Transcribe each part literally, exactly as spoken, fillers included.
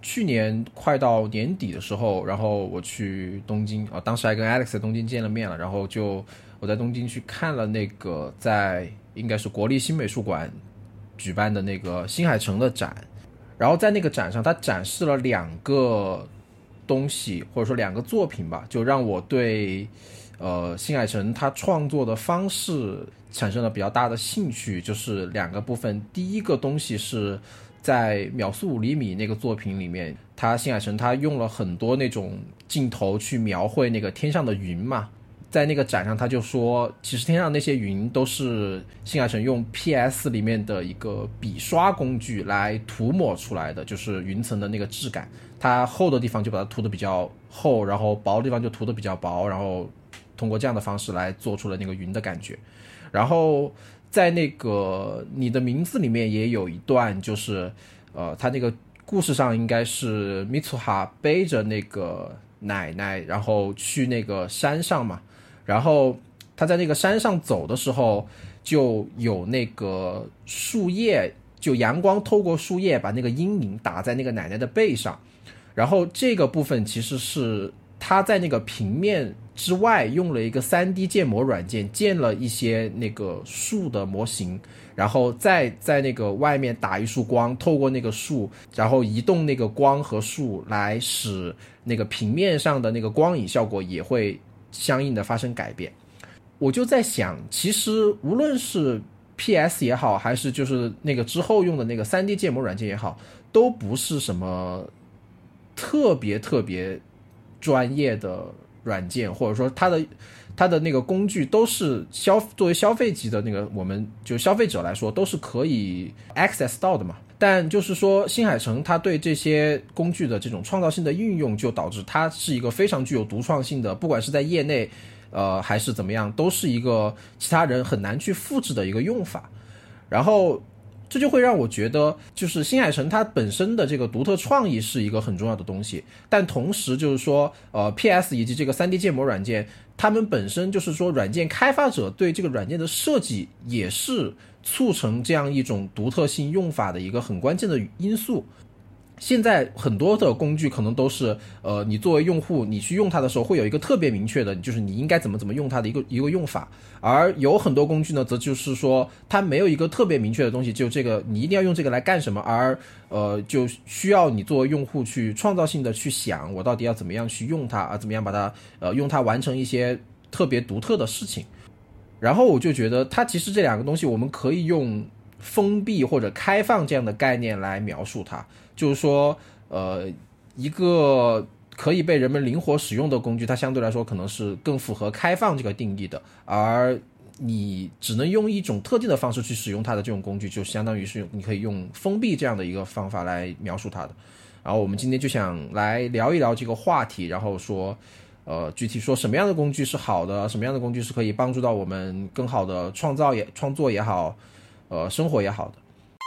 去年快到年底的时候，然后我去东京啊，当时还跟 Alex 在东京见了面了，然后就我在东京去看了那个在应该是国立新美术馆举办的那个新海诚的展，然后在那个展上，他展示了两个东西或者说两个作品吧，就让我对呃新海诚他创作的方式产生了比较大的兴趣，就是两个部分。第一个东西是在秒速五厘米那个作品里面，他新海诚他用了很多那种镜头去描绘那个天上的云嘛，在那个展上他就说，其实天上那些云都是新海诚用 P S 里面的一个笔刷工具来涂抹出来的，就是云层的那个质感，它厚的地方就把它涂得比较厚，然后薄的地方就涂得比较薄，然后通过这样的方式来做出了那个云的感觉。然后在那个你的名字里面也有一段，就是呃，他那个故事上应该是米tsου哈背着那个奶奶，然后去那个山上嘛，然后他在那个山上走的时候，就有那个树叶，就阳光透过树叶把那个阴影打在那个奶奶的背上，然后这个部分其实是他在那个平面之外用了一个 三 D 建模软件建了一些那个树的模型，然后再在那个外面打一束光，透过那个树，然后移动那个光和树，来使那个平面上的那个光影效果也会相应的发生改变。我就在想，其实无论是 P S 也好，还是就是那个之后用的那个 三 D 建模软件也好，都不是什么特别特别专业的软件，或者说它的它的那个工具都是消作为消费级的那个，我们就消费者来说都是可以 access 到的嘛。但就是说新海诚他对这些工具的这种创造性的运用，就导致它是一个非常具有独创性的，不管是在业内呃还是怎么样，都是一个其他人很难去复制的一个用法。然后这就会让我觉得，就是新海诚它本身的这个独特创意是一个很重要的东西，但同时就是说呃 P S 以及这个 三 D 建模软件，他们本身就是说软件开发者对这个软件的设计也是促成这样一种独特性用法的一个很关键的因素。现在很多的工具可能都是呃，你作为用户你去用它的时候会有一个特别明确的，就是你应该怎么怎么用它的一个一个用法，而有很多工具呢则就是说它没有一个特别明确的东西，就这个你一定要用这个来干什么，而呃就需要你作为用户去创造性的去想我到底要怎么样去用它，啊怎么样把它呃用它完成一些特别独特的事情。然后我就觉得它其实这两个东西我们可以用封闭或者开放这样的概念来描述它，就是说呃，一个可以被人们灵活使用的工具，它相对来说可能是更符合开放这个定义的，而你只能用一种特定的方式去使用它的这种工具，就相当于是你可以用封闭这样的一个方法来描述它的。然后我们今天就想来聊一聊这个话题，然后说呃，具体说什么样的工具是好的，什么样的工具是可以帮助到我们更好的创造也创作也好，呃，生活也好的。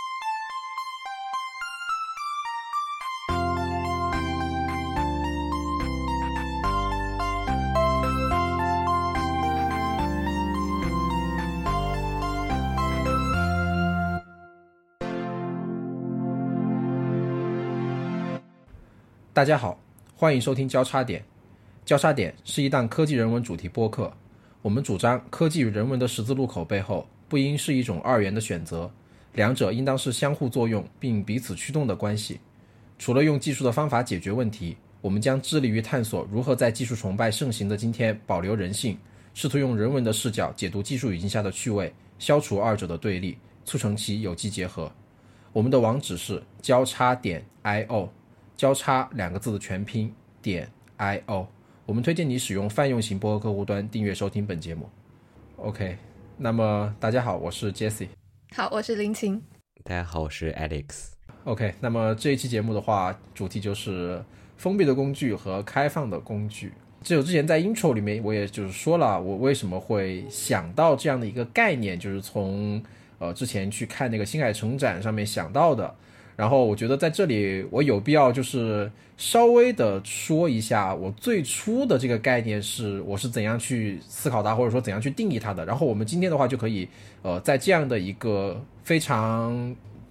大家好，欢迎收听交叉点。交叉点是一档科技人文主题播客，我们主张科技与人文的十字路口背后不应是一种二元的选择，两者应当是相互作用并彼此驱动的关系。除了用技术的方法解决问题，我们将致力于探索如何在技术崇拜盛行的今天保留人性，试图用人文的视角解读技术语境下的趣味，消除二者的对立，促成其有机结合。我们的网址是交叉点 I O， 交叉两个字的全拼点 I O。 我们推荐你使用泛用型播客客户端订阅收听本节目。 OK， 那么大家好，我是 Jesse。 好，我是林晴。 大家好，我是 Alex。 OK， 那么这一期节目的话，主题就是封闭的工具和开放的工具。只有之前在 intro 里面我也就是说了我为什么会想到这样的一个概念，就是从呃之前去看那个星海诚展上面想到的。然后我觉得在这里我有必要就是稍微的说一下我最初的这个概念是我是怎样去思考它，或者说怎样去定义它的。然后我们今天的话就可以呃在这样的一个非常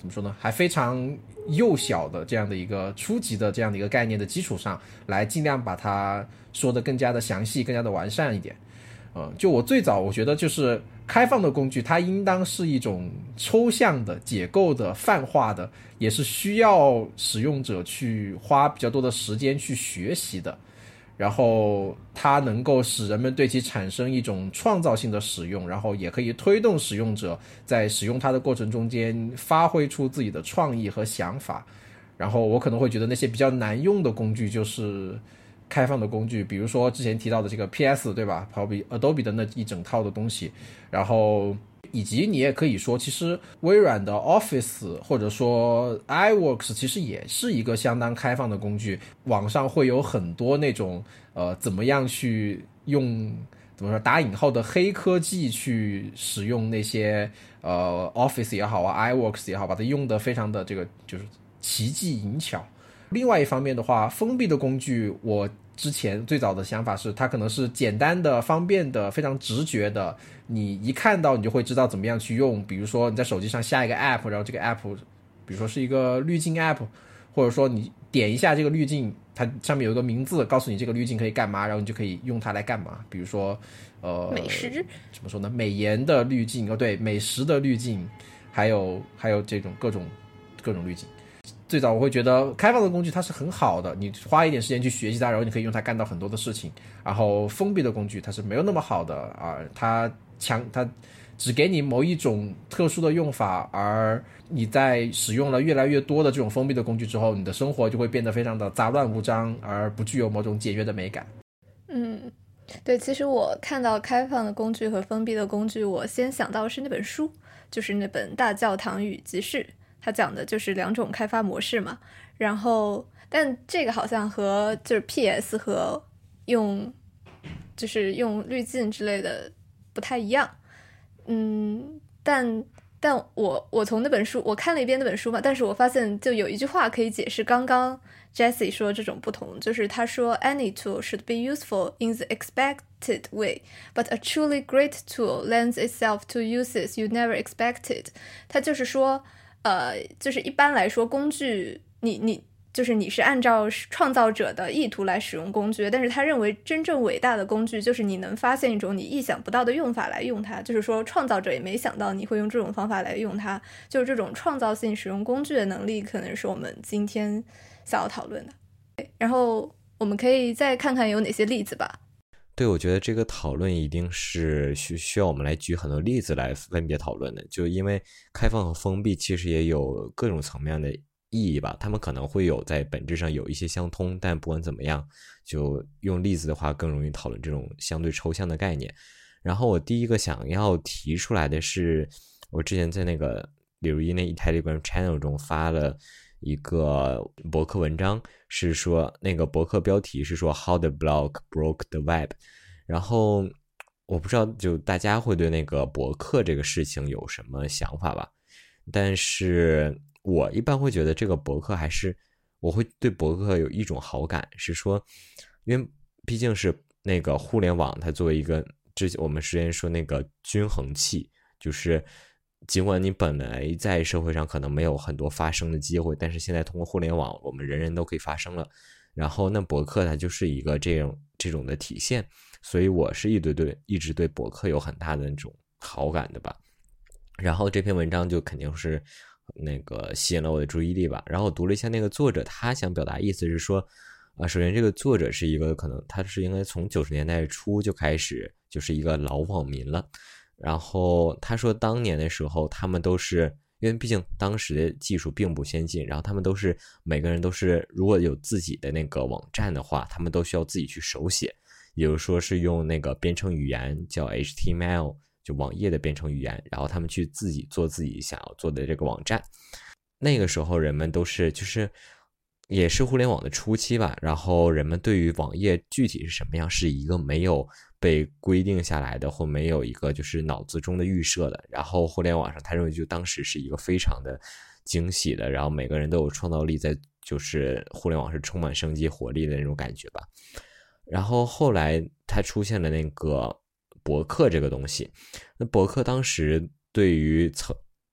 怎么说呢，还非常幼小的这样的一个初级的这样的一个概念的基础上来尽量把它说得更加的详细更加的完善一点。呃，就我最早我觉得就是开放的工具它应当是一种抽象的解构的泛化的，也是需要使用者去花比较多的时间去学习的，然后它能够使人们对其产生一种创造性的使用，然后也可以推动使用者在使用它的过程中间发挥出自己的创意和想法。然后我可能会觉得那些比较难用的工具就是开放的工具，比如说之前提到的这个 P S 对吧，好比 Adobe 的那一整套的东西，然后以及你也可以说其实微软的 Office 或者说 iWorks 其实也是一个相当开放的工具，网上会有很多那种呃怎么样去用怎么说打引号的黑科技去使用那些呃 Office 也好啊 iWorks 也好，把它用的非常的这个就是奇技淫巧。另外一方面的话，封闭的工具我之前最早的想法是它可能是简单的方便的非常直觉的，你一看到你就会知道怎么样去用。比如说你在手机上下一个 app， 然后这个 app 比如说是一个滤镜 app， 或者说你点一下这个滤镜，它上面有一个名字告诉你这个滤镜可以干嘛，然后你就可以用它来干嘛。比如说呃， 美食怎么说呢，美颜的滤镜，哦对，美食的滤镜，还有还有这种各种各种滤镜。最早我会觉得开放的工具它是很好的，你花一点时间去学习它，然后你可以用它干到很多的事情。然后封闭的工具它是没有那么好的啊，它强它只给你某一种特殊的用法，而你在使用了越来越多的这种封闭的工具之后，你的生活就会变得非常的杂乱无章，而不具有某种简约的美感。 嗯，对，其实我看到开放的工具和封闭的工具，我先想到是那本书，就是那本《大教堂与集市》。它讲的就是两种开发模式嘛，然后但这个好像和就是 P S 和用就是用滤镜之类的不太一样。嗯，但但我我从那本书我看了一遍那本书嘛，但是我发现就有一句话可以解释刚刚 Jessie 说这种不同，就是他说 Any tool should be useful in the expected way, but a truly great tool lends itself to uses you never expected。 他就是说呃，就是一般来说工具你你就是你是按照创造者的意图来使用工具，但是他认为真正伟大的工具就是你能发现一种你意想不到的用法来用它，就是说创造者也没想到你会用这种方法来用它，就是这种创造性使用工具的能力可能是我们今天想要讨论的。然后我们可以再看看有哪些例子吧。 对，我觉得这个讨论一定是需需要我们来举很多例子来分别讨论的，就因为开放和封闭其实也有各种层面的意义吧，他们可能会有在本质上有一些相通，但不管怎么样，就用例子的话更容易讨论这种相对抽象的概念。然后我第一个想要提出来的是，我之前在那个李如一那 Telegram channel 中发了一个博客文章，是说那个博客标题是说 How the blog broke the web， 然后我不知道就大家会对那个博客这个事情有什么想法吧，但是我一般会觉得这个博客还是我会对博客有一种好感，是说因为毕竟是那个互联网它作为一个之前我们之前说那个均衡器，就是尽管你本来在社会上可能没有很多发声的机会，但是现在通过互联网我们人人都可以发声了，然后那博客它就是一个这种这种的体现，所以我是一直对一直对博客有很大的那种好感的吧。然后这篇文章就肯定是那个吸引了我的注意力吧，然后我读了一下那个作者他想表达意思是说啊，首先这个作者是一个可能他是应该从九十年代初就开始就是一个老网民了，然后他说当年的时候他们都是因为毕竟当时的技术并不先进，然后他们都是每个人都是如果有自己的那个网站的话，他们都需要自己去手写，也就是说是用那个编程语言叫 H T M L， 就网页的编程语言，然后他们去自己做自己想要做的这个网站。那个时候人们都是就是也是互联网的初期吧，然后人们对于网页具体是什么样是一个没有被规定下来的，或没有一个就是脑子中的预设的，然后互联网上他认为就当时是一个非常的惊喜的，然后每个人都有创造力，在就是互联网是充满生机活力的那种感觉吧。然后后来他出现了那个博客这个东西，那博客当时对于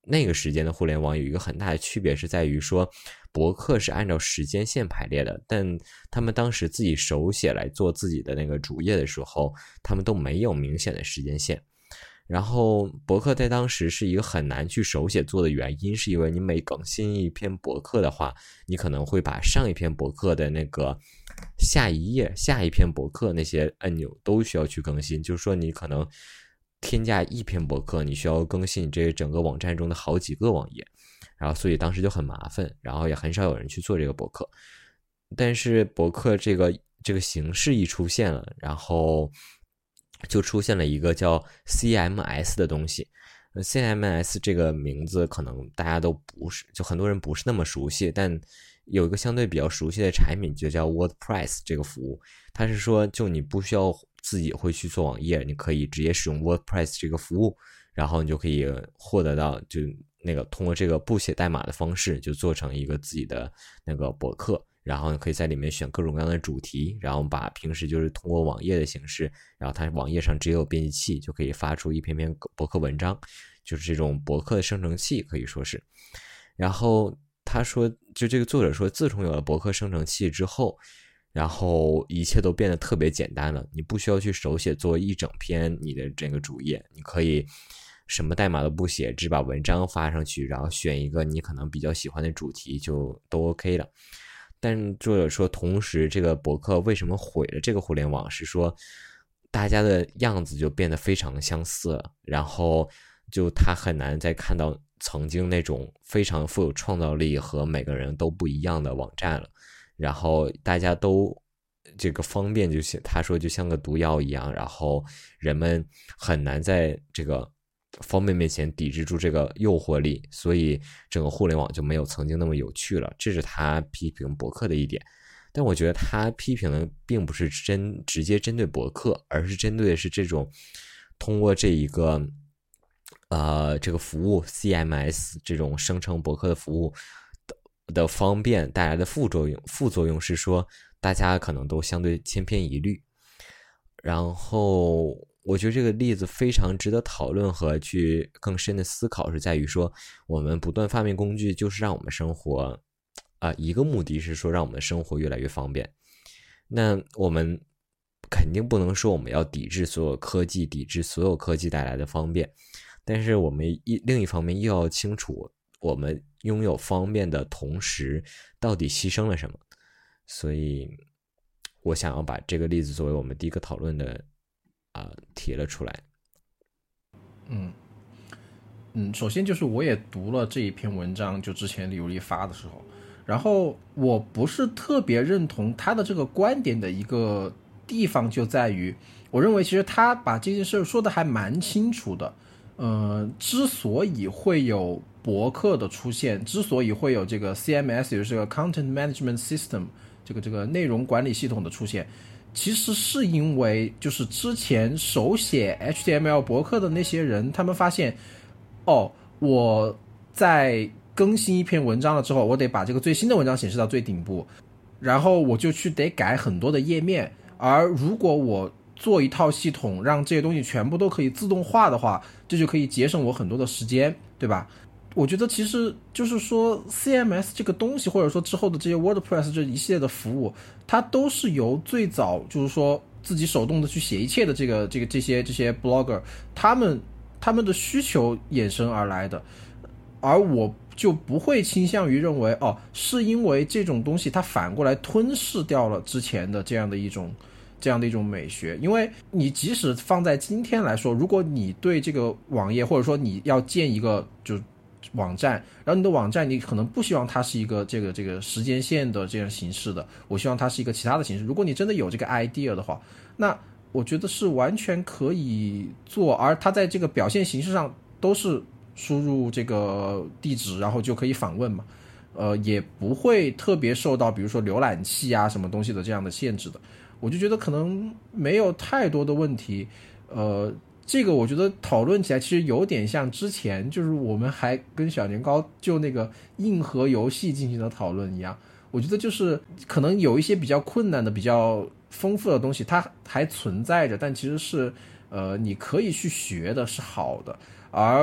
那个时间的互联网有一个很大的区别是在于说，博客是按照时间线排列的，但他们当时自己手写来做自己的那个主页的时候，他们都没有明显的时间线。然后博客在当时是一个很难去手写做的原因，是因为你每更新一篇博客的话，你可能会把上一篇博客的那个下一页、下一篇博客那些按钮都需要去更新，就是说你可能添加一篇博客，你需要更新这整个网站中的好几个网页，然后所以当时就很麻烦，然后也很少有人去做这个博客。但是博客这个这个形式一出现了，然后就出现了一个叫 C M S 的东西。C M S 这个名字可能大家都不是，就很多人不是那么熟悉，但有一个相对比较熟悉的产品就叫 WordPress 这个服务。它是说就你不需要自己会去做网页，你可以直接使用 WordPress 这个服务，然后你就可以获得到就那个通过这个不写代码的方式就做成一个自己的那个博客，然后可以在里面选各种各样的主题，然后把平时就是通过网页的形式，然后它网页上只有编辑器就可以发出一篇篇博客文章，就是这种博客的生成器可以说是。然后他说就这个作者说，自从有了博客生成器之后，然后一切都变得特别简单了，你不需要去手写做一整篇你的这个主页，你可以什么代码都不写，只把文章发上去，然后选一个你可能比较喜欢的主题就都 OK 了。但作者说同时这个博客为什么毁了这个互联网，是说大家的样子就变得非常的相似了，然后就他很难再看到曾经那种非常富有创造力和每个人都不一样的网站了，然后大家都这个方便就像他说就像个毒药一样，然后人们很难在这个方便面前抵制住这个诱惑力，所以整个互联网就没有曾经那么有趣了，这是他批评博客的一点。但我觉得他批评的并不是真直接针对博客，而是针对的是这种通过这一个呃这个服务 C M S 这种生成博客的服务的, 的方便带来的副作用。副作用是说大家可能都相对千篇一律。然后我觉得这个例子非常值得讨论和去更深的思考，是在于说我们不断发明工具就是让我们生活啊、呃，一个目的是说让我们的生活越来越方便。那我们肯定不能说我们要抵制所有科技，抵制所有科技带来的方便，但是我们一另一方面又要清楚我们拥有方便的同时到底牺牲了什么。所以我想要把这个例子作为我们第一个讨论的啊、呃、提了出来。 嗯嗯，首先就是我也读了这一篇文章，就之前李如丽发的时候，然后我不是特别认同他的这个观点的一个地方就在于，我认为其实他把这件事说的还蛮清楚的。呃，之所以会有博客的出现，之所以会有这个 C M S， 也就是这个 Content Management System， 这个这个内容管理系统的出现，其实是因为就是之前手写 H T M L 博客的那些人，他们发现，哦，我在更新一篇文章了之后，我得把这个最新的文章显示到最顶部，然后我就去得改很多的页面，而如果我做一套系统让这些东西全部都可以自动化的话，这就可以节省我很多的时间，对吧？我觉得其实就是说 C M S 这个东西，或者说之后的这些 WordPress 这一系列的服务，它都是由最早就是说自己手动的去写一切的这个这个这些这些 blogger 他们他们的需求衍生而来的。而我就不会倾向于认为哦，是因为这种东西它反过来吞噬掉了之前的这样的一种这样的一种美学。因为你即使放在今天来说，如果你对这个网页，或者说你要建一个就网站，然后你的网站你可能不希望它是一个这个这个时间线的这样形式的，我希望它是一个其他的形式。如果你真的有这个 idea 的话，那我觉得是完全可以做，而它在这个表现形式上都是输入这个地址然后就可以访问嘛，呃，也不会特别受到比如说浏览器啊什么东西的这样的限制的。我就觉得可能没有太多的问题。呃，这个我觉得讨论起来其实有点像之前就是我们还跟小年糕就那个硬核游戏进行的讨论一样。我觉得就是可能有一些比较困难的比较丰富的东西它还存在着，但其实是呃你可以去学的，是好的。而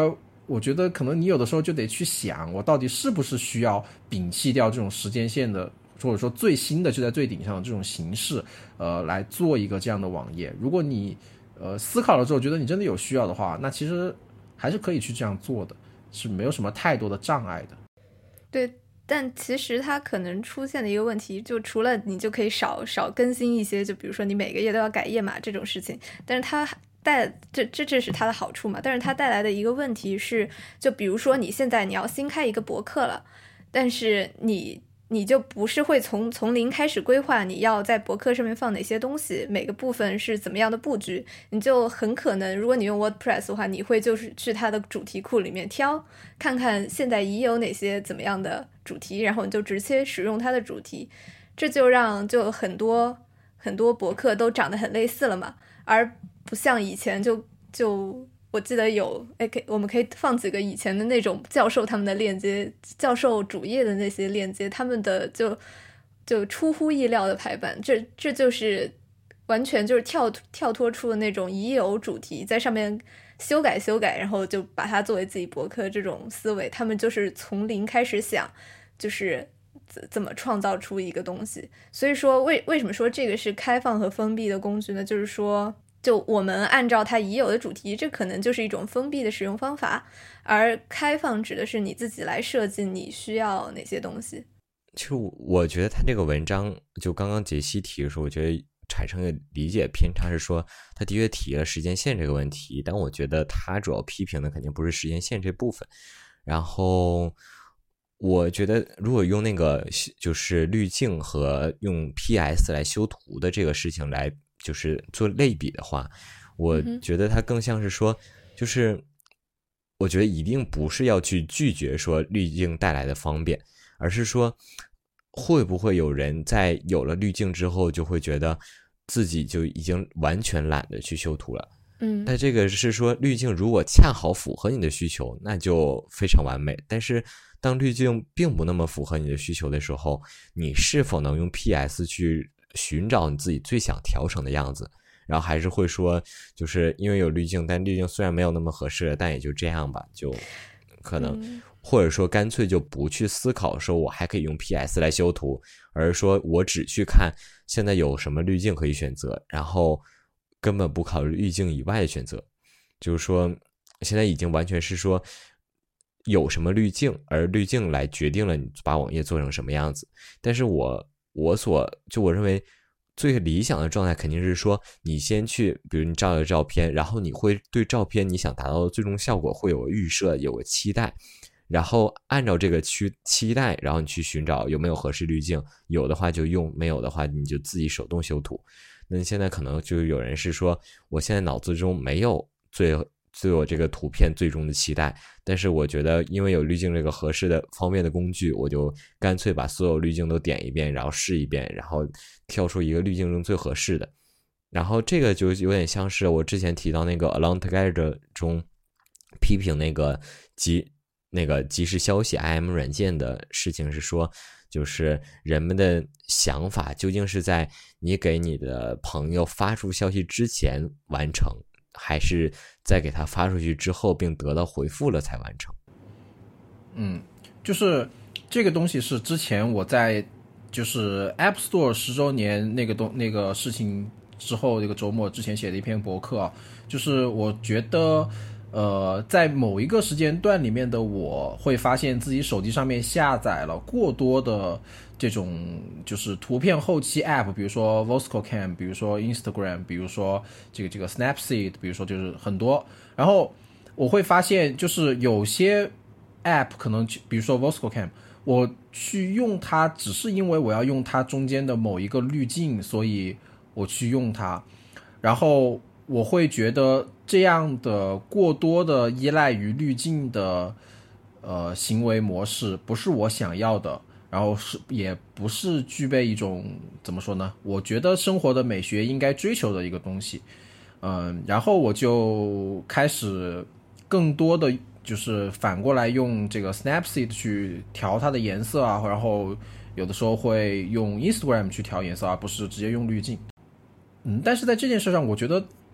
我觉得可能你有的时候就得去想，我到底是不是需要摒弃掉这种时间线的，或者说最新的就在最顶上的这种形式，呃，来做一个这样的网页。如果你呃思考了之后觉得你真的有需要的话，那其实还是可以去这样做的，是没有什么太多的障碍的。 对，但其实它可能出现的一个问题，就除了你就可以少少更新一些，就比如说你每个月都要改页码这种事情，但是它带这这这是它的好处嘛？但是它带来的一个问题是，就比如说你现在你要新开一个博客了，但是你你就不是会从从零开始规划你要在博客上面放哪些东西，每个部分是怎么样的布局，你就很可能，如果你用 WordPress 的话，你会就是去它的主题库里面挑，看看现在已有哪些怎么样的主题，然后你就直接使用它的主题，这就让就很多很多博客都长得很类似了嘛，而不像以前就就。我记得有，哎，可我们可以放几个以前的那种教授他们的链接，教授主页的那些链接，他们的就就出乎意料的排版，这这就是完全就是跳跳脱出了那种已有主题，在上面修改修改，然后就把它作为自己博客这种思维，他们就是从零开始想，就是怎怎么创造出一个东西。所以说为为什么说这个是开放和封闭的工具呢？就是说。就我们按照它已有的主题，这可能就是一种封闭的使用方法，而开放指的是你自己来设计你需要哪些东西。 其实我觉得他这个文章就刚刚杰西提的时候，我觉得产生的理解偏差是说，他的确提了时间线这个问题，但我觉得他主要批评的肯定不是时间线这部分。然后我觉得如果用那个就是滤镜和用 P S 来修图的这个事情来就是做类比的话，我觉得它更像是说，就是我觉得一定不是要去拒绝说滤镜带来的方便，而是说会不会有人在有了滤镜之后就会觉得自己就已经完全懒得去修图了。 嗯， 但这个是说滤镜如果恰好符合你的需求，那就非常完美。但是当滤镜并不那么符合你的需求的时候，你是否能用 P S 去寻找你自己最想调成的样子，然后还是会说就是因为有滤镜，但滤镜虽然没有那么合适，但也就这样吧，就可能、嗯、或者说干脆就不去思考说我还可以用 P S 来修图，而是说我只去看现在有什么滤镜可以选择，然后根本不考虑滤镜以外的选择。就是说现在已经完全是说有什么滤镜，而滤镜来决定了你把网页做成什么样子。但是我我所就我认为最理想的状态肯定是说，你先去比如你照了照片，然后你会对照片你想达到的最终效果会有个预设，有个期待，然后按照这个期期待，然后你去寻找有没有合适滤镜，有的话就用，没有的话你就自己手动修图。那现在可能就有人是说，我现在脑子中没有最对我这个图片最终的期待，但是我觉得因为有滤镜这个合适的方便的工具，我就干脆把所有滤镜都点一遍，然后试一遍，然后挑出一个滤镜中最合适的。然后这个就有点像是我之前提到那个 Along Together 中批评那个即那个即时消息 I M 软件的事情，是说就是人们的想法究竟是在你给你的朋友发出消息之前完成，还是在给他发出去之后并得到回复了才完成。 嗯，就是这个东西是之前我在就是 App Store 十周年那个东那个事情之后，这个周末之前写的一篇博客啊，就是我觉得呃，在某一个时间段里面的我会发现自己手机上面下载了过多的这种就是图片后期 App， 比如说 VoscoCam， 比如说 Instagram， 比如说这个这个 Snapseed， 比如说就是很多，然后我会发现就是有些 App 可能比如说 VoscoCam， 我去用它只是因为我要用它中间的某一个滤镜，所以我去用它，然后我会觉得这样的过多的依赖于滤镜的呃行为模式不是我想要的，然后是也不是具备一种怎么说呢？我觉得生活的美学应该追求的一个东西。嗯，然后我就开始更多的就是反过来用这个 Snapseed 去调它的颜色啊，然后有的时候会用 Instagram 去调颜色，而不是直接用滤镜。嗯，但是在这件事上，我觉得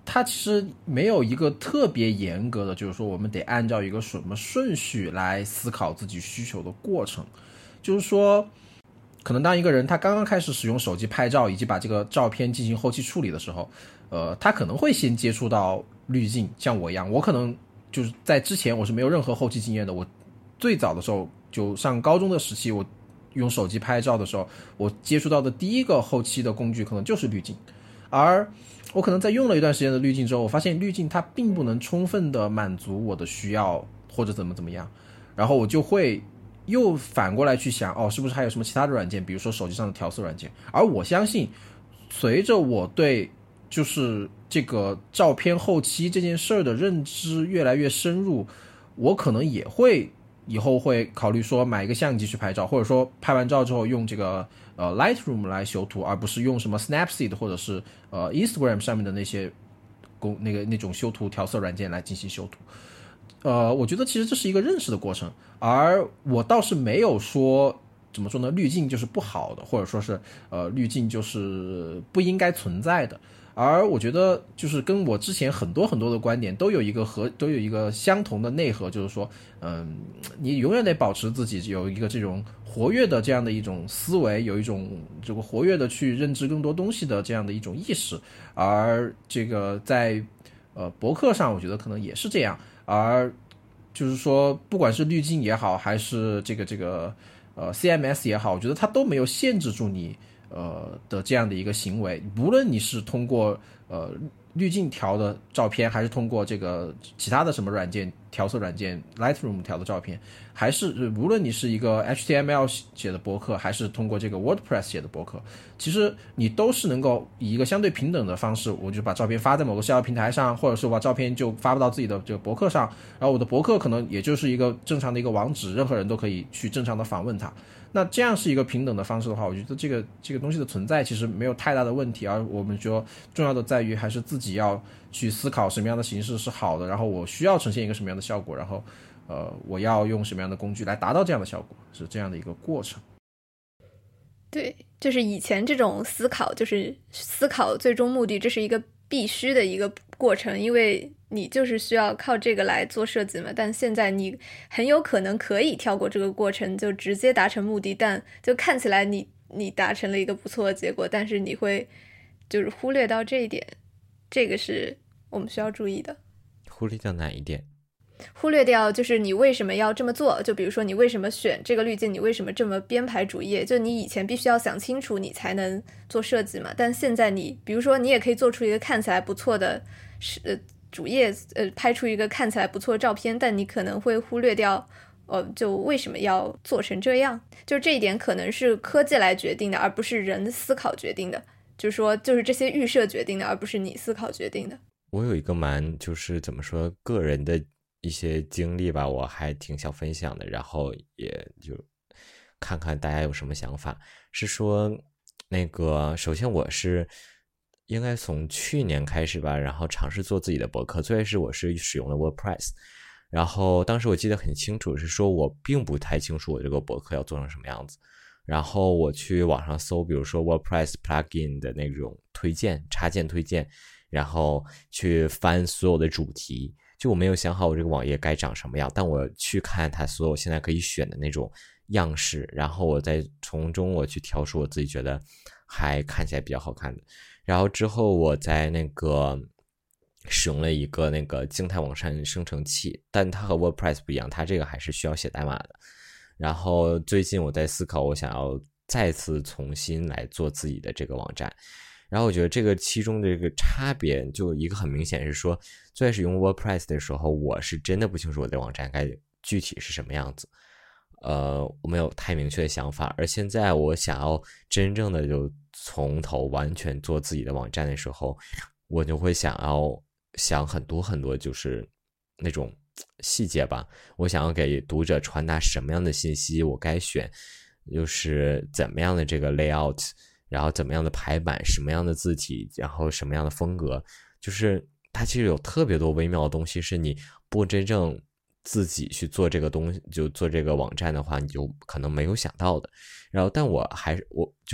它其实没有一个特别严格的，就是说我们得按照一个什么顺序来思考自己需求的过程。就是说可能当一个人他刚刚开始使用手机拍照以及把这个照片进行后期处理的时候，呃，他可能会先接触到滤镜，像我一样，我可能就是在之前我是没有任何后期经验的，我最早的时候就上高中的时期，我用手机拍照的时候，我接触到的第一个后期的工具可能就是滤镜。而我可能在用了一段时间的滤镜之后，我发现滤镜它并不能充分的满足我的需要或者怎么怎么样，然后我就会又反过来去想，哦，是不是还有什么其他的软件，比如说手机上的调色软件。而我相信随着我对就是这个照片后期这件事儿的认知越来越深入，我可能也会以后会考虑说买一个相机去拍照，或者说拍完照之后用这个呃 Lightroom 来修图，而不是用什么 Snapseed 或者是呃 Instagram 上面的那些工那个那种修图调色软件来进行修图。呃，我觉得其实这是一个认识的过程，而我倒是没有说怎么说呢，滤镜就是不好的，或者说是呃滤镜就是不应该存在的。而我觉得就是跟我之前很多很多的观点都有一个和都有一个相同的内核，就是说，嗯，你永远得保持自己有一个这种活跃的这样的一种思维，有一种这个活跃的去认知更多东西的这样的一种意识。而这个在呃博客上，我觉得可能也是这样。而就是说，不管是滤镜也好，还是这个这个呃 C M S 也好，我觉得它都没有限制住你呃的这样的一个行为。无论你是通过呃滤镜调的照片，还是通过这个其他的什么软件调色软件 Lightroom 调的照片，还是无论你是一个 H T M L 写的博客，还是通过这个 WordPress 写的博客，其实你都是能够以一个相对平等的方式，我就把照片发在某个社交平台上，或者是我把照片就发布到自己的这个博客上，然后我的博客可能也就是一个正常的一个网址，任何人都可以去正常的访问它。那这样是一个平等的方式的话，我觉得这个这个东西的存在其实没有太大的问题。而我们说重要的在于还是自己要去思考什么样的形式是好的，然后我需要呈现一个什么样的效果，然后呃我要用什么样的工具来达到这样的效果，是这样的一个过程。 对，就是以前这种思考，就是思考最终目的，这是一个必须的一个过程，因为你就是需要靠这个来做设计嘛。但现在你很有可能可以跳过这个过程，就直接达成目的，但就看起来你你达成了一个不错的结果，但是你会就是忽略到这一点，这个是我们需要注意的。 忽略掉哪一点？ 忽略掉就是你为什么要这么做，就比如说你为什么选这个滤镜，你为什么这么编排主页，就你以前必须要想清楚你才能做设计嘛。但现在你比如说你也可以做出一个看起来不错的呃主页，呃拍出一个看起来不错的照片，但你可能会忽略掉呃就为什么要做成这样，就这一点可能是科技来决定的，而不是人思考决定的，就是说就是这些预设决定的，而不是你思考决定的。 我有一个蛮就是怎么说个人的一些经历吧，我还挺想分享的，然后也就看看大家有什么想法。是说那个首先我是应该从去年开始吧，然后尝试做自己的博客。最开始我是使用了 WordPress， 然后当时我记得很清楚，是说我并不太清楚我这个博客要做成什么样子，然后我去网上搜比如说 WordPress plugin 的那种推荐插件推荐，然后去翻所有的主题，就我没有想好我这个网页该长什么样，但我去看它所有现在可以选的那种样式，然后我再从中我去挑出我自己觉得还看起来比较好看的。然后之后我在那个使用了一个那个静态网站生成器，但它和 WordPress 不一样，它这个还是需要写代码的。然后最近我在思考，我想要再次重新来做自己的这个网站。然后我觉得这个其中的这个差别就一个很明显是说，最开始用 WordPress 的时候，我是真的不清楚我的网站该具体是什么样子，呃，我没有太明确的想法。而现在我想要真正的就从头完全做自己的网站的时候，我就会想要想很多很多，就是那种细节吧。我想要给读者传达什么样的信息，我该选就是怎么样的这个 layout，然后怎么样的排版，什么样的字体，然后什么样的风格，就是它其实有特别多微妙的东西，是你不真正自己去做这个东西，就做这个网站的话，你就可能没有想到的。然后但我还是我就是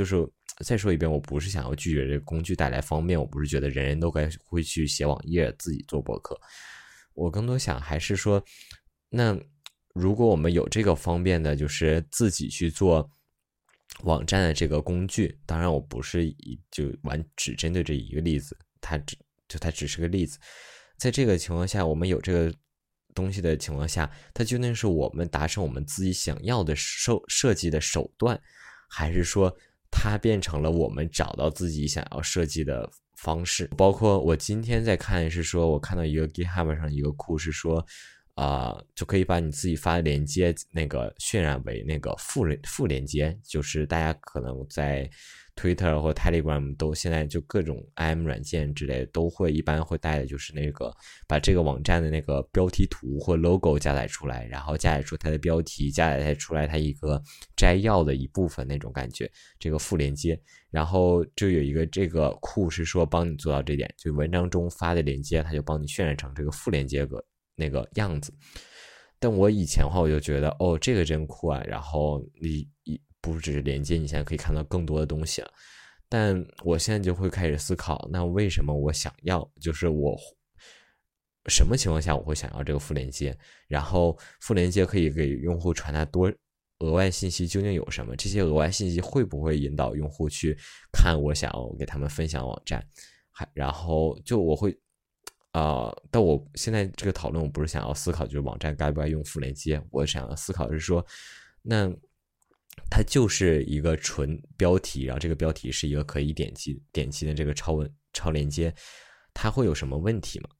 再说一遍，我不是想要拒绝这个工具带来方便，我不是觉得人人都该会去写网页自己做博客，我更多想还是说，那如果我们有这个方便的就是自己去做网站的这个工具，当然我不是一就完只针对这一个例子，它只就它只是个例子，在这个情况下，我们有这个东西的情况下，它究竟是我们达成我们自己想要的设设计的手段，还是说它变成了我们找到自己想要设计的方式？包括我今天在看是说，我看到一个 GitHub 上一个库是说，啊、呃，就可以把你自己发的链接那个渲染为那个副副链接，就是大家可能在 Twitter 或 Telegram 都现在就各种 I M 软件之类的都会一般会带的就是那个把这个网站的那个标题图或 logo 加载出来，然后加载出它的标题，加载出来它一个摘要的一部分那种感觉，这个副链接，然后就有一个这个库是说帮你做到这点，就文章中发的链接它就帮你渲染成这个副链接个那个样子。但我以前的话我就觉得哦这个真酷啊，然后你不只是连接，你现在可以看到更多的东西了。但我现在就会开始思考，那为什么我想要，就是我什么情况下我会想要这个副连接，然后副连接可以给用户传达多额外信息究竟有什么，这些额外信息会不会引导用户去看我想要给他们分享网站，还然后就我会呃，但我现在这个讨论我不是想要思考就是网站该不该用副连接，我想要思考的是说，那它就是一个纯标题，然后这个标题是一个可以点击点击的这个超文超连接，它会有什么问题吗？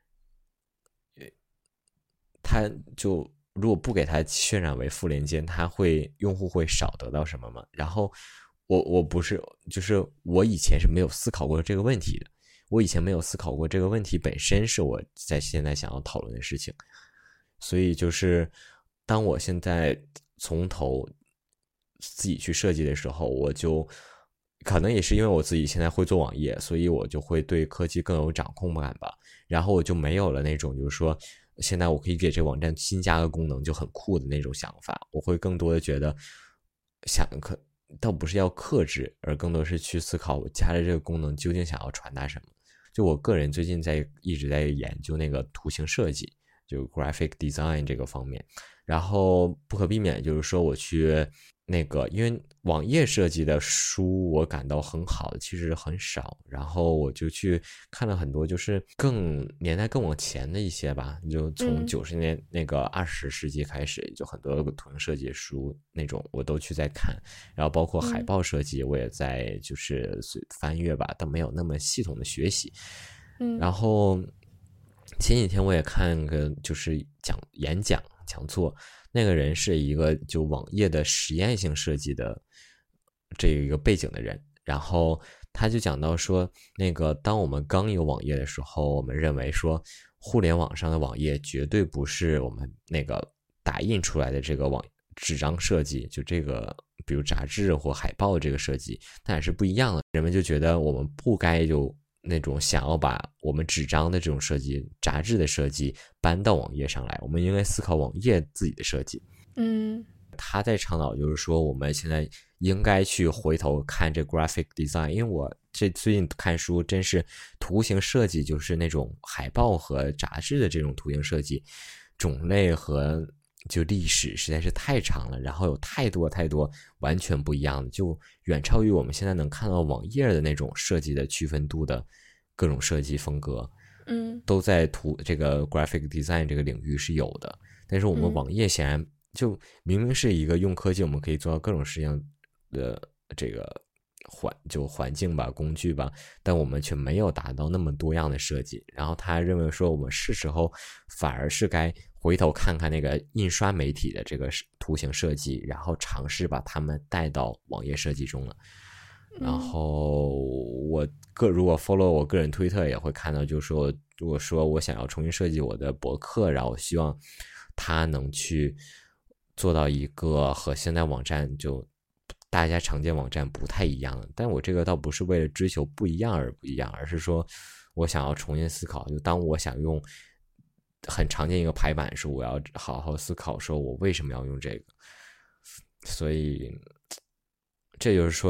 它就如果不给它渲染为副连接，它会用户会少得到什么吗？然后我我不是就是我以前是没有思考过这个问题的，我以前没有思考过这个问题本身是我在现在想要讨论的事情，所以就是当我现在从头自己去设计的时候，我就可能也是因为我自己现在会做网页，所以我就会对科技更有掌控感吧，然后我就没有了那种就是说现在我可以给这个网站新加个功能就很酷的那种想法，我会更多的觉得想可倒不是要克制，而更多是去思考我加了这个功能究竟想要传达什么。就我个人最近在一直在研究那个图形设计，就 graphic design 这个方面，然后不可避免就是说我去那个，因为网页设计的书我感到很好的其实很少，然后我就去看了很多就是更年代更往前的一些吧，就从九十年那个二十世纪开始，就很多图形设计书那种我都去在看，然后包括海报设计我也在就是翻阅吧，但没有那么系统的学习。 嗯， 然后前几天我也看个就是讲演讲讲座，那个人是一个就网页的实验性设计的这一个背景的人，然后他就讲到说，那个当我们刚有网页的时候，我们认为说互联网上的网页绝对不是我们那个打印出来的这个网纸张设计，就这个比如杂志或海报这个设计，但也是不一样的。人们就觉得我们不该就那种想要把我们纸张的这种设计、杂志的设计搬到网页上来，我们应该思考网页自己的设计。 嗯， 他在倡导就是说，我们现在应该去回头看这 graphic design， 因为我这最近看书，真是图形设计，就是那种海报和杂志的这种图形设计，种类和就历史实在是太长了，然后有太多太多完全不一样的，就远超于我们现在能看到网页的那种设计的区分度的各种设计风格， 嗯， 都在图这个 graphic design 这个领域是有的。但是我们网页显然就明明是一个用科技我们可以做到各种事情的这个环就环境吧工具吧，但我们却没有达到那么多样的设计。然后他认为说我们是时候反而是该回头看看那个印刷媒体的这个图形设计，然后尝试把它们带到网页设计中了。然后我个如果 follow 我个人推特也会看到，就是说如果说我想要重新设计我的博客，然后希望它能去做到一个和现在网站就大家常见网站不太一样的，但我这个倒不是为了追求不一样而不一样，而是说我想要重新思考，就当我想用很常见一个排版时，我要好好思考说我为什么要用这个。所以这就是说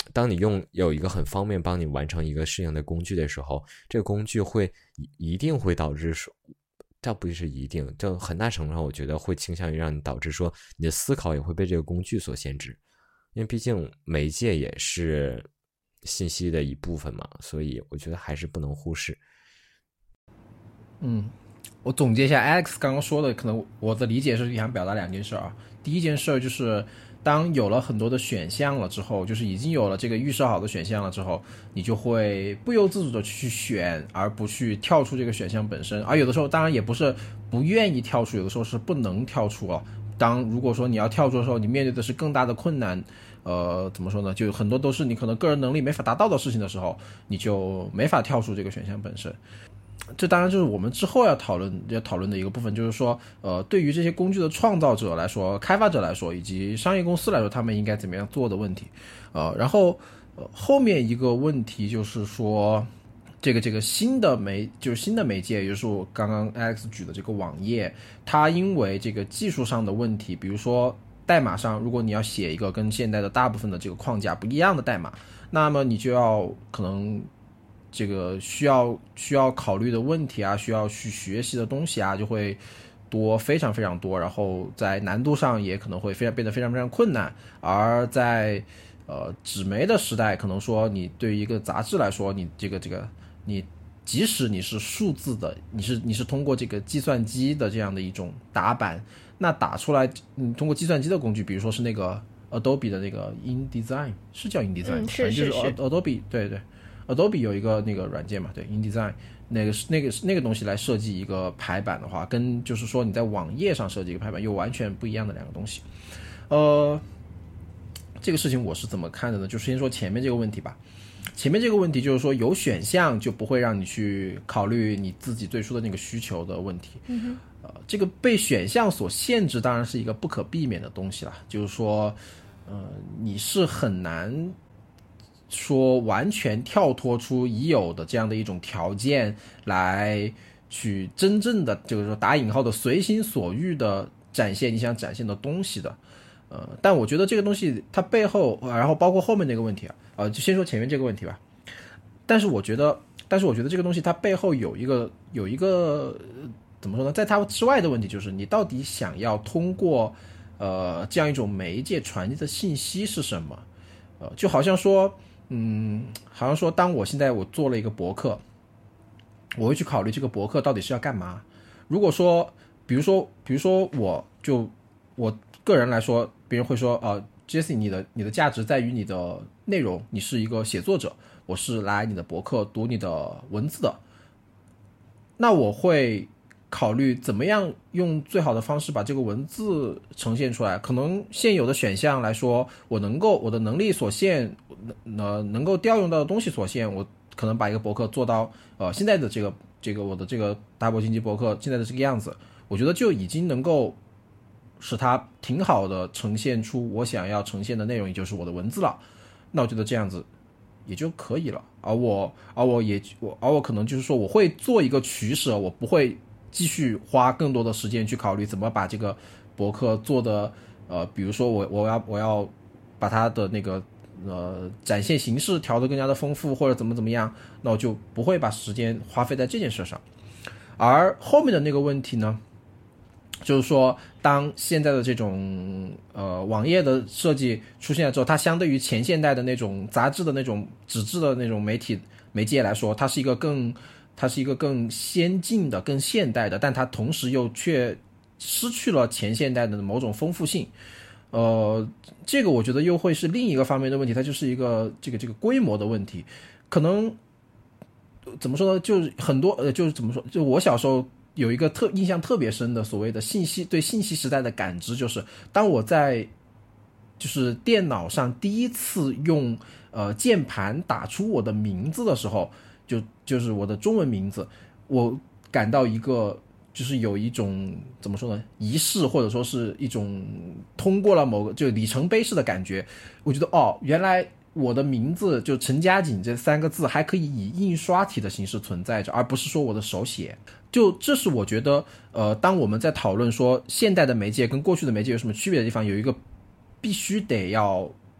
当你用有一个很方便帮你完成一个事情的工具的时候，这个工具会一定会导致说，这不是一定，就很大程度上我觉得会倾向于让你导致说你的思考也会被这个工具所限制，因为毕竟媒介也是信息的一部分嘛，所以我觉得还是不能忽视。 嗯，我总结一下 Alex 刚刚说的，可能我的理解是想表达两件事啊。第一件事就是当有了很多的选项了之后，就是已经有了这个预设好的选项了之后，你就会不由自主的去选，而不去跳出这个选项本身。而有的时候当然也不是不愿意跳出，有的时候是不能跳出了。当如果说你要跳出的时候，你面对的是更大的困难，呃，怎么说呢？就很多都是你可能个人能力没法达到的事情的时候，你就没法跳出这个选项本身。这当然就是我们之后要讨论要讨论的一个部分，就是说，呃，对于这些工具的创造者来说、开发者来说，以及商业公司来说，他们应该怎么样做的问题。呃，然后、呃、后面一个问题就是说，这个这个新的媒就是新的媒介，也就是我刚刚 Alex 举的这个网页，它因为这个技术上的问题，比如说代码上，如果你要写一个跟现在的大部分的这个框架不一样的代码，那么你就要可能。这个需要需要考虑的问题啊，需要去学习的东西啊，就会多，非常非常多。然后在难度上也可能会非常变得非常非常困难。而在呃纸媒的时代，可能说你对于一个杂志来说，你这个这个你即使你是数字的，你是你是通过这个计算机的这样的一种打版，那打出来，你通过计算机的工具，比如说是那个 Adobe 的那个 InDesign， 是叫 InDesign， 嗯，是是是 ，Adobe， 对对。Adobe 有一个那个软件嘛，对 InDesign， 那个那个那个东西来设计一个排版的话，跟就是说你在网页上设计一个排版又完全不一样的两个东西。呃，这个事情我是怎么看的呢？就先说前面这个问题吧。前面这个问题就是说有选项就不会让你去考虑你自己最初的那个需求的问题。 嗯呃，这个被选项所限制当然是一个不可避免的东西了，就是说，呃，你是很难。说完全跳脱出已有的这样的一种条件来去真正的就是说打引号的随心所欲的展现你想展现的东西的，呃，但我觉得这个东西它背后，然后包括后面那个问题啊，呃，就先说前面这个问题吧。但是我觉得，但是我觉得这个东西它背后有一个有一个怎么说呢，在它之外的问题就是你到底想要通过呃这样一种媒介传递的信息是什么？呃，就好像说。嗯，好像说，当我现在我做了一个博客，我会去考虑这个博客到底是要干嘛。如果说，比如说，比如说，我就我个人来说，别人会说，呃 ，Jesse， 你的你的价值在于你的内容，你是一个写作者，我是来你的博客读你的文字的，那我会考虑怎么样用最好的方式把这个文字呈现出来。可能现有的选项来说，我能够我的能力所限，呃，能够调用到的东西所限，我可能把一个博客做到呃现在的这个这个我的这个大博经济博客现在的这个样子，我觉得就已经能够使它挺好的呈现出我想要呈现的内容，也就是我的文字了。那我觉得这样子也就可以了。而我而我也我而我可能就是说我会做一个取舍，我不会继续花更多的时间去考虑怎么把这个博客做的呃，比如说我我要我要把它的那个呃展现形式调得更加的丰富，或者怎么怎么样，那我就不会把时间花费在这件事上。而后面的那个问题呢，就是说当现在的这种呃网页的设计出现了之后，它相对于前现代的那种杂志的那种纸质的那种媒体媒介来说，它是一个更它是一个更先进的更现代的，但它同时又却失去了前现代的某种丰富性。呃，这个我觉得又会是另一个方面的问题，它就是一个这个这个规模的问题。可能怎么说呢，就是很多呃就是怎么说，就我小时候有一个特印象特别深的所谓的信息对信息时代的感知，就是当我在就是电脑上第一次用呃键盘打出我的名字的时候，就就是我的中文名字，我感到一个就是有一种怎么说呢，仪式，或者说是一种通过了某个就里程碑式的感觉。我觉得哦，原来我的名字就陈嘉锦这三个字还可以以印刷体的形式存在着，而不是说我的手写。就这是我觉得呃，当我们在讨论说现代的媒介跟过去的媒介有什么区别的地方，有一个必须得要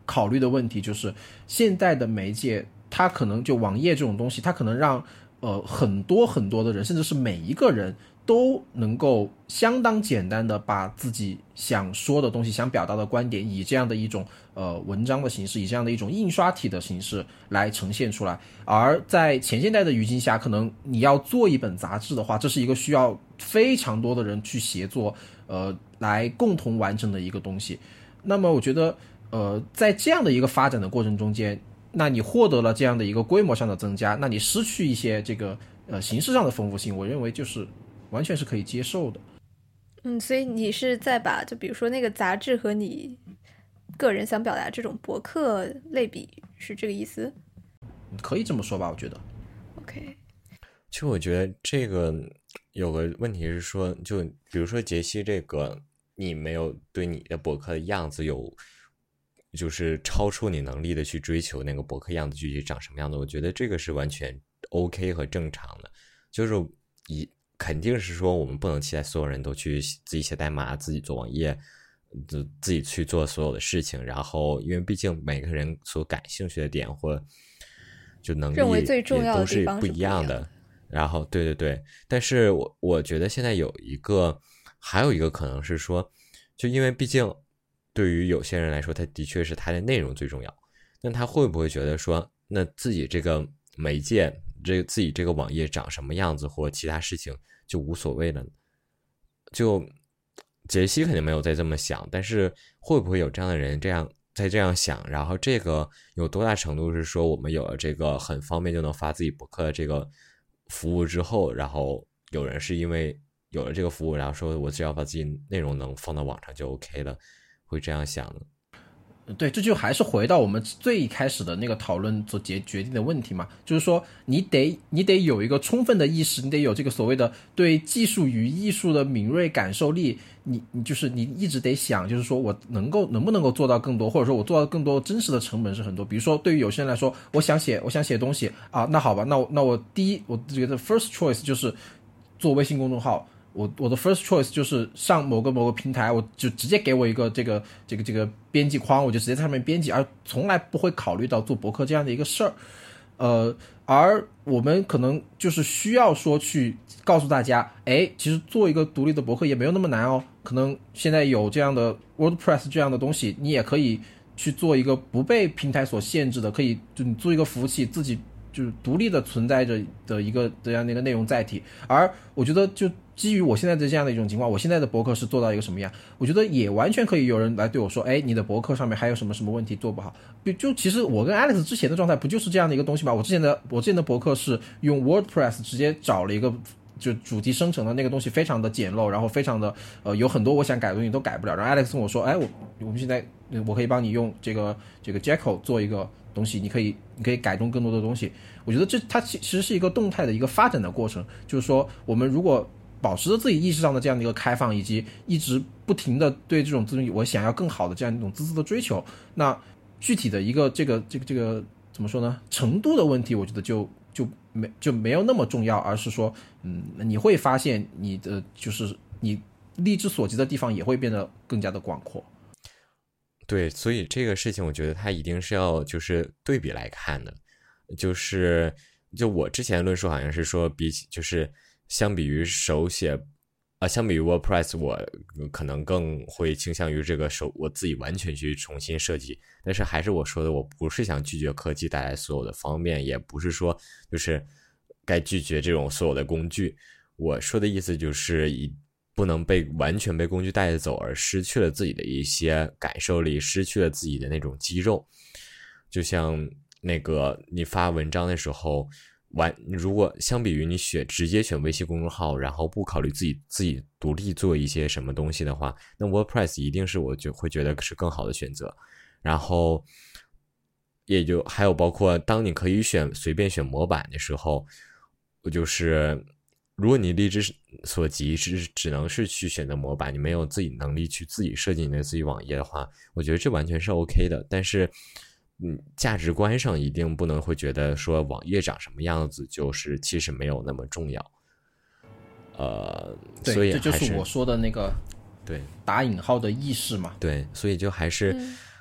考虑的问题，就是现代的媒介它可能就网页这种东西，它可能让呃很多很多的人，甚至是每一个人都能够相当简单的把自己想说的东西、想表达的观点，以这样的一种呃文章的形式，以这样的一种印刷体的形式来呈现出来。而在前现代的语境下，可能你要做一本杂志的话，这是一个需要非常多的人去协作，呃，来共同完成的一个东西。那么我觉得，呃，在这样的一个发展的过程中间，那你获得了这样的一个规模上的增加，那你失去一些这个呃形式上的丰富性，我认为就是完全是可以接受的。 嗯，所以你是在把就比如说那个杂志和你个人想表达这种博客类比，是这个意思？ 可以这么说吧，我觉得。 OK。 其实我觉得这个有个问题是说，就比如说杰西这个，你没有对你的博客的样子有，就是超出你能力的去追求那个博客样子具体长什么样子，我觉得这个是完全 OK 和正常的。就是以肯定是说我们不能期待所有人都去自己写代码、自己做网页、自自己去做所有的事情，然后因为毕竟每个人所感兴趣的点或就能力也都是不一样的。然后对对对，但是我我觉得现在有一个还有一个可能是说，就因为毕竟对于有些人来说，他的确是他的内容最重要，那他会不会觉得说，那自己这个媒介这自己这个网页长什么样子或其他事情就无所谓了？就杰西肯定没有在这么想，但是会不会有这样的人这样在这样想？然后这个有多大程度是说我们有了这个很方便就能发自己博客的这个服务之后，然后有人是因为有了这个服务，然后说我只要把自己内容能放到网上就 OK 了，会这样想的？ 对，这就还是回到我们最开始的那个讨论所决决定的问题嘛，就是说你得你得有一个充分的意识，你得有这个所谓的对技术与艺术的敏锐感受力，你你就是你一直得想，就是说我能够能不能够做到更多，或者说我做到更多真实的成本是很多。比如说对于有些人来说，我想写我想写东西啊，那好吧，那我那我第一我觉得 first choice 就是做微信公众号。我我的 first choice 就是上某个某个平台，我就直接给我一个这个这个这个编辑框，我就直接在上面编辑，而从来不会考虑到做博客这样的一个事儿。呃，而我们可能就是需要说去告诉大家，哎，其实做一个独立的博客也没有那么难哦。可能现在有这样的 WordPress 这样的东西，你也可以去做一个不被平台所限制的，可以就你做一个服务器自己就是独立的存在着的一个这样的一个内容载体。而我觉得就基于我现在的这样的一种情况，我现在的博客是做到一个什么样，我觉得也完全可以有人来对我说，哎，你的博客上面还有什么什么问题做不好。就其实我跟 Alex 之前的状态不就是这样的一个东西吗？我之前的我之前的博客是用 WordPress 直接找了一个就主题生成的那个东西，非常的简陋，然后非常的呃有很多我想改的东西都改不了。然后 Alex 跟我说，哎，我我们现在我可以帮你用这个这个 Jekyll 做一个东西，你可以你可以改动更多的东西。我觉得这它其实是一个动态的一个发展的过程，就是说我们如果保持着自己意识上的这样的一个开放，以及一直不停的对这种自我想要更好的这样一种孜孜的追求，那具体的一个这个这个这个怎么说呢？程度的问题，我觉得就就没就没有那么重要，而是说，嗯，你会发现你的就是你力之所及的地方也会变得更加的广阔。 对，所以这个事情我觉得它一定是要就是对比来看的，就是就我之前的论述好像是说，比起就是相比于手写啊，相比于 WordPress， 我可能更会倾向于这个手我自己完全去重新设计。但是还是我说的，我不是想拒绝科技带来所有的方便，也不是说就是该拒绝这种所有的工具。我说的意思就是以不能被完全被工具带走，而失去了自己的一些感受力，失去了自己的那种肌肉。就像那个你发文章的时候，完如果相比于你选直接选微信公众号，然后不考虑自己自己独立做一些什么东西的话，那 WordPress 一定是我就会觉得是更好的选择。然后也就还有包括当你可以选随便选模板的时候，我就是如果你力之所及是只能是去选择模板，你没有自己能力去自己设计你的自己网页的话，我觉得这完全是 OK 的。但是嗯，价值观上一定不能会觉得说网页长什么样子就是其实没有那么重要。呃， 对， 所以这就是我说的那个对打引号的意识嘛。 对，所以就还是、 嗯、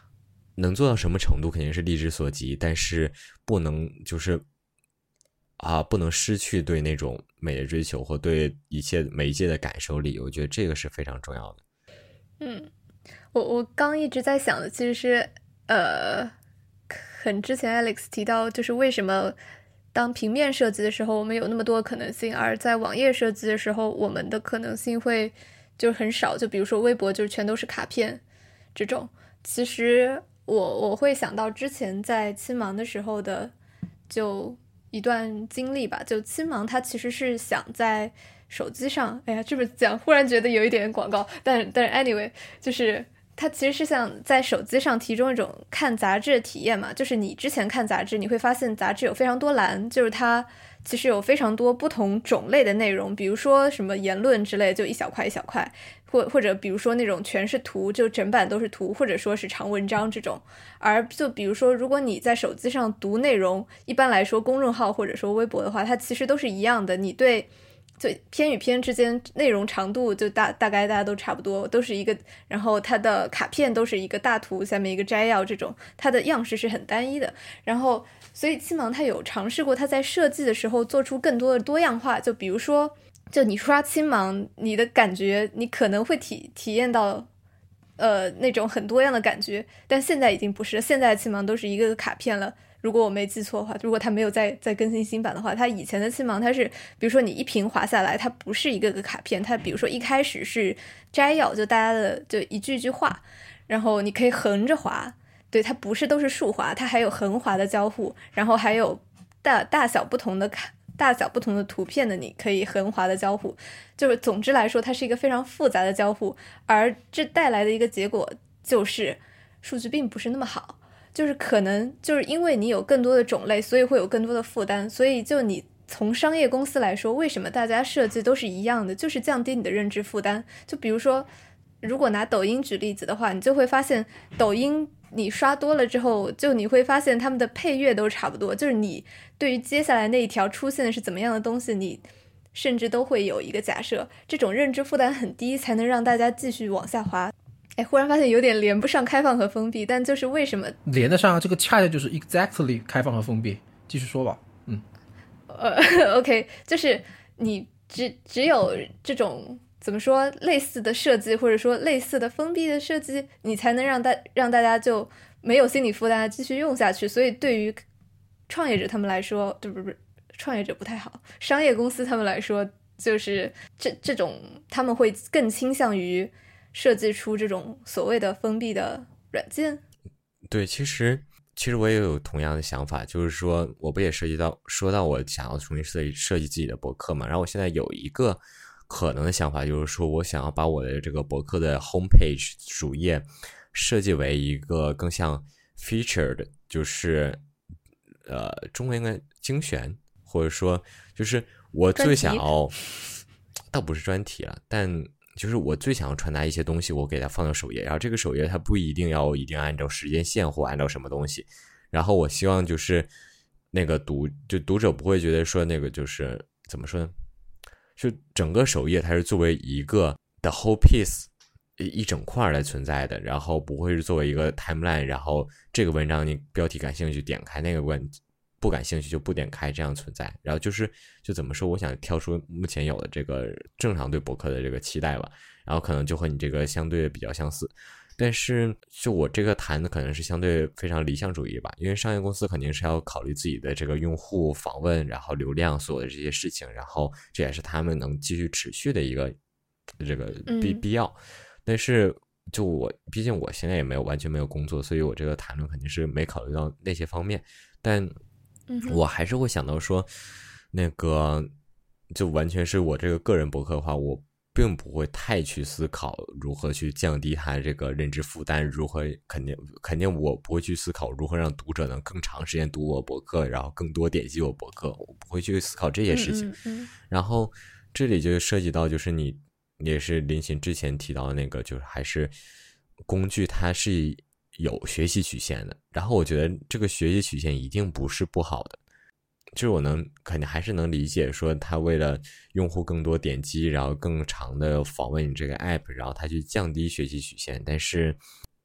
能做到什么程度肯定是力之所及，但是不能就是啊，不能失去对那种美的追求或对一切媒介的感受力，我觉得这个是非常重要的。 嗯，我我刚一直在想的其实是呃，很之前 Alex 提到就是为什么当平面设计的时候我们有那么多可能性，而在网页设计的时候我们的可能性会就很少，就比如说微博就是全都是卡片这种。其实我我会想到之前在青芒的时候的就一段经历吧，就青芒它其实是想在手机上，哎呀这么讲忽然觉得有一点广告，但但是 anyway 就是它其实是想在手机上提供一种看杂志的体验嘛，就是你之前看杂志你会发现杂志有非常多栏，就是它其实有非常多不同种类的内容，比如说什么言论之类就一小块一小块，或或者比如说那种全是图就整版都是图，或者说是长文章这种。而就比如说如果你在手机上读内容，一般来说公众号或者说微博的话它其实都是一样的，你对就篇与篇之间内容长度就大大概大家都差不多，都是一个，然后它的卡片都是一个大图下面一个摘要，这种它的样式是很单一的。然后所以青芒它有尝试过它在设计的时候做出更多的多样化，就比如说就你刷青芒你的感觉你可能会体体验到呃那种很多样的感觉，但现在已经不是，现在的青芒都是一个个卡片了。如果我没记错的话，如果它没有再再更新新版的话，它以前的青芒它是比如说你一屏滑下来它不是一个个卡片，它比如说一开始是摘要，就大家的就一句一句话，然后你可以横着滑，对，它不是都是竖滑，它还有横滑的交互，然后还有大大小不同的卡大小不同的图片的你可以横滑的交互，就是总之来说它是一个非常复杂的交互，而这带来的一个结果就是数据并不是那么好，就是可能就是因为你有更多的种类，所以会有更多的负担，所以就你从商业公司来说，为什么大家设计都是一样的，就是降低你的认知负担。就比如说如果拿抖音举例子的话，你就会发现抖音你刷多了之后，就你会发现他们的配乐都差不多，就是你对于接下来那一条出现的是怎么样的东西，你甚至都会有一个假设，这种认知负担很低才能让大家继续往下滑。哎，忽然发现有点连不上开放和封闭，但就是为什么连得上，这个恰恰就是 exactly 开放和封闭。继续说吧。嗯， 呃 ，OK， 就是你只只有这种怎么说类似的设计，或者说类似的封闭的设计，你才能让大让大家就没有心理负担继续用下去。所以对于创业者他们来说，对不不，创业者不太好，商业公司他们来说，就是这这种他们会更倾向于设计出这种所谓的封闭的软件。 对，其实其实我也有同样的想法，就是说我不也涉及到说到我想要重新设计设计自己的博客嘛，然后我现在有一个可能的想法，就是说我想要把我的这个博客的 homepage 主页设计为一个更像 featured， 就是呃中文应该精选，或者说就是我最想要倒不是专题了，但就是我最想要传达一些东西，我给它放到首页，然后这个首页它不一定要一定按照时间线或按照什么东西，然后我希望就是那个读就读者不会觉得说那个就是怎么说呢，就整个首页它是作为一个 the whole piece 一整块来存在的，然后不会是作为一个 timeline， 然后这个文章你标题感兴趣点开，那个文不感兴趣就不点开，这样存在。然后就是就怎么说，我想跳出目前有的这个正常对博客的这个期待吧，然后可能就和你这个相对比较相似，但是就我这个谈的可能是相对非常理想主义吧，因为商业公司肯定是要考虑自己的这个用户访问，然后流量所有的这些事情，然后这也是他们能继续持续的一个这个必必要。但是就我毕竟我现在也没有完全没有工作，所以我这个谈论肯定是没考虑到那些方面，但我还是会想到说那个就完全是我这个个人博客的话，我并不会太去思考如何去降低它这个认知负担，如何肯定肯定我不会去思考如何让读者能更长时间读我博客，然后更多点击我博客，我不会去思考这些事情。 嗯嗯嗯然后这里就涉及到就是你也是林琴之前提到的那个，就是还是工具它是有学习曲线的，然后我觉得这个学习曲线一定不是不好的，就是我能肯定还是能理解说他为了用户更多点击，然后更长的访问你这个 app， 然后他去降低学习曲线，但是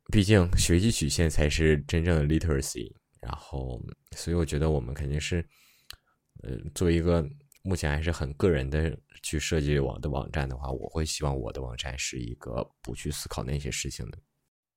毕竟学习曲线才是真正的 literacy。然后，所以我觉得我们肯定是，呃，作为一个目前还是很个人的去设计我的网站的话，我会希望我的网站是一个不去思考那些事情的。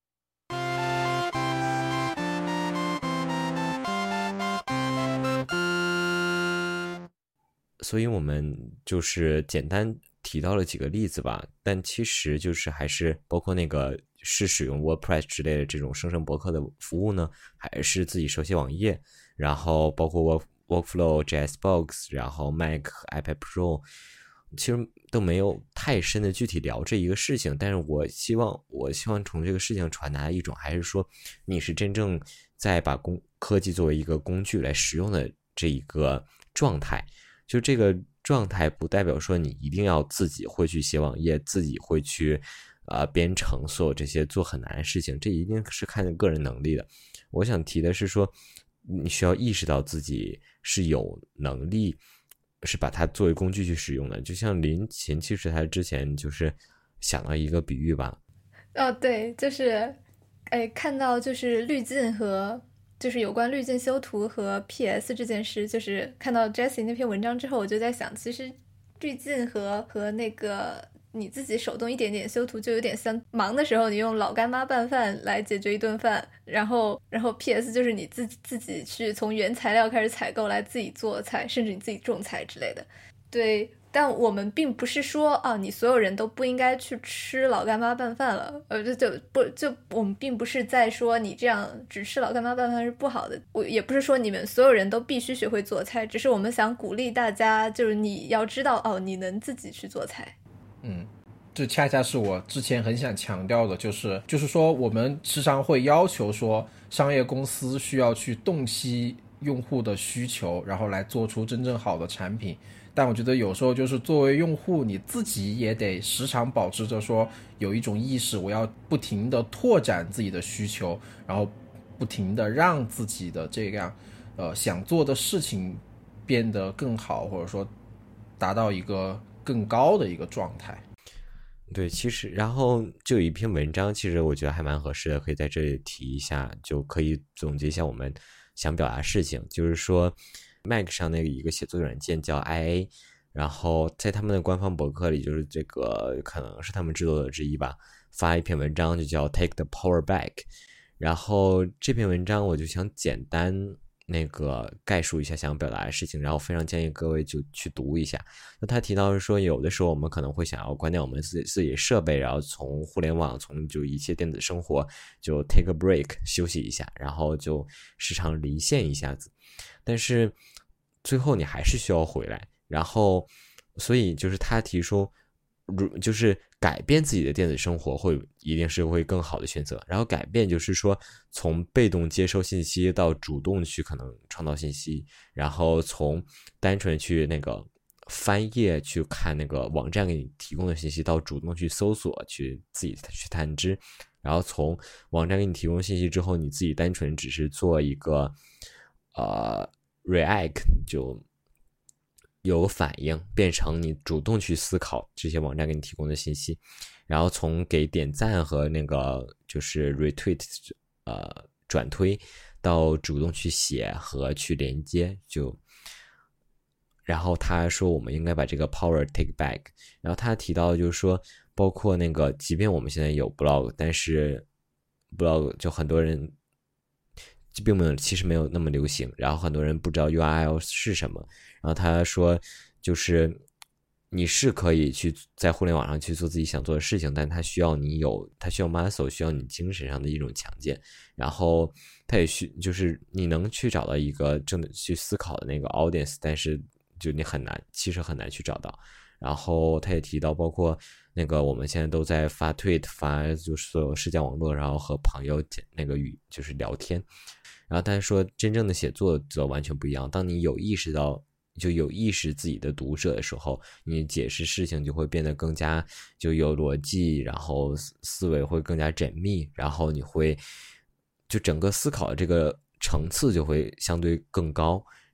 所以我们就是简单提到了几个例子吧，但其实就是还是包括那个是使用 WordPress 之类的这种生成博客的服务呢，还是自己手写网页，然后包括 Work Workflow、JSBox， 然后 Mac、iPad Pro， 其实都没有太深的具体聊这一个事情。但是我希望，我希望从这个事情传达一种，还是说你是真正在把工科技作为一个工具来使用的这一个状态。就这个状态不代表说你一定要自己会去写网页，自己会去呃编程，所有这些做很难的事情，这一定是看个人能力的。我想提的是说，你需要意识到自己是有能力是把它作为工具去使用的。就像林琴，其实他之前就是想到一个比喻吧。 哦，对，就是哎，看到就是滤镜和就是有关滤镜修图和 P S 这件事，就是看到 Jessie 那篇文章之后，我就在想，其实滤镜和和那个你自己手动一点点修图就有点像忙的时候你用老干妈拌饭来解决一顿饭，然后然后 P S 就是你自己自己去从原材料开始采购来自己做菜，甚至你自己种菜之类的。对，但我们并不是说啊，你所有人都不应该去吃老干妈拌饭了，呃，就就不就我们并不是在说你这样只吃老干妈拌饭是不好的，我也不是说你们所有人都必须学会做菜，只是我们想鼓励大家，就是你要知道哦，你能自己去做菜。 嗯，这恰恰是我之前很想强调的，就是就是说我们时常会要求说商业公司需要去洞悉用户的需求，然后来做出真正好的产品。但我觉得有时候就是作为用户你自己也得时常保持着说有一种意识，我要不停的拓展自己的需求，然后不停的让自己的这样呃想做的事情变得更好，或者说达到一个更高的一个状态。 对，其实然后就有一篇文章，其实我觉得还蛮合适的，可以在这里提一下，就可以总结一下我们想表达的事情。就是说 Mac 上那个一个写作软件叫 I A， 然后在他们的官方博客里，就是这个可能是他们制作者之一吧，发一篇文章就叫 Take the Power Back。 然后这篇文章我就想简单那个概述一下想表达的事情，然后非常建议各位就去读一下。那他提到是说，有的时候我们可能会想要关掉我们自己自己设备，然后从互联网，从就一切电子生活就 take a break 休息一下，然后就时常离线一下子，但是最后你还是需要回来。然后所以就是他提出就是改变自己的电子生活会一定是会更好的选择，然后改变就是说从被动接收信息到主动去可能创造信息，然后从单纯去那个翻页去看那个网站给你提供的信息到主动去搜索去自己去探知，然后从网站给你提供信息之后你自己单纯只是做一个呃 react 就有反应，变成你主动去思考这些网站给你提供的信息，然后从给点赞和那个就是 retweet 呃转推到主动去写和去连接，就然后他说我们应该把这个 power take back。 然后他提到就是说包括那个即便我们现在有 blog， 但是 blog 就很多人并没有其实没有那么流行，然后很多人不知道 U R L 是什么。然后他说就是你是可以去在互联网上去做自己想做的事情，但它需要你有它需要 muscle， 需要你精神上的一种强健，然后它也需就是你能去找到一个正的去思考的那个 audience， 但是就你很难其实很难去找到。然后他也提到包括那个我们现在都在发 tweet 发就是所有社交网络，然后和朋友那个语就是聊天。然后他说真正的写作则完全不一样，当你有意识到就有意识自己的读者的时候，你解释事情就会变得更加就有逻辑，然后思维会更加缜密，然后你会就整个思考的这个层次就会相对更高，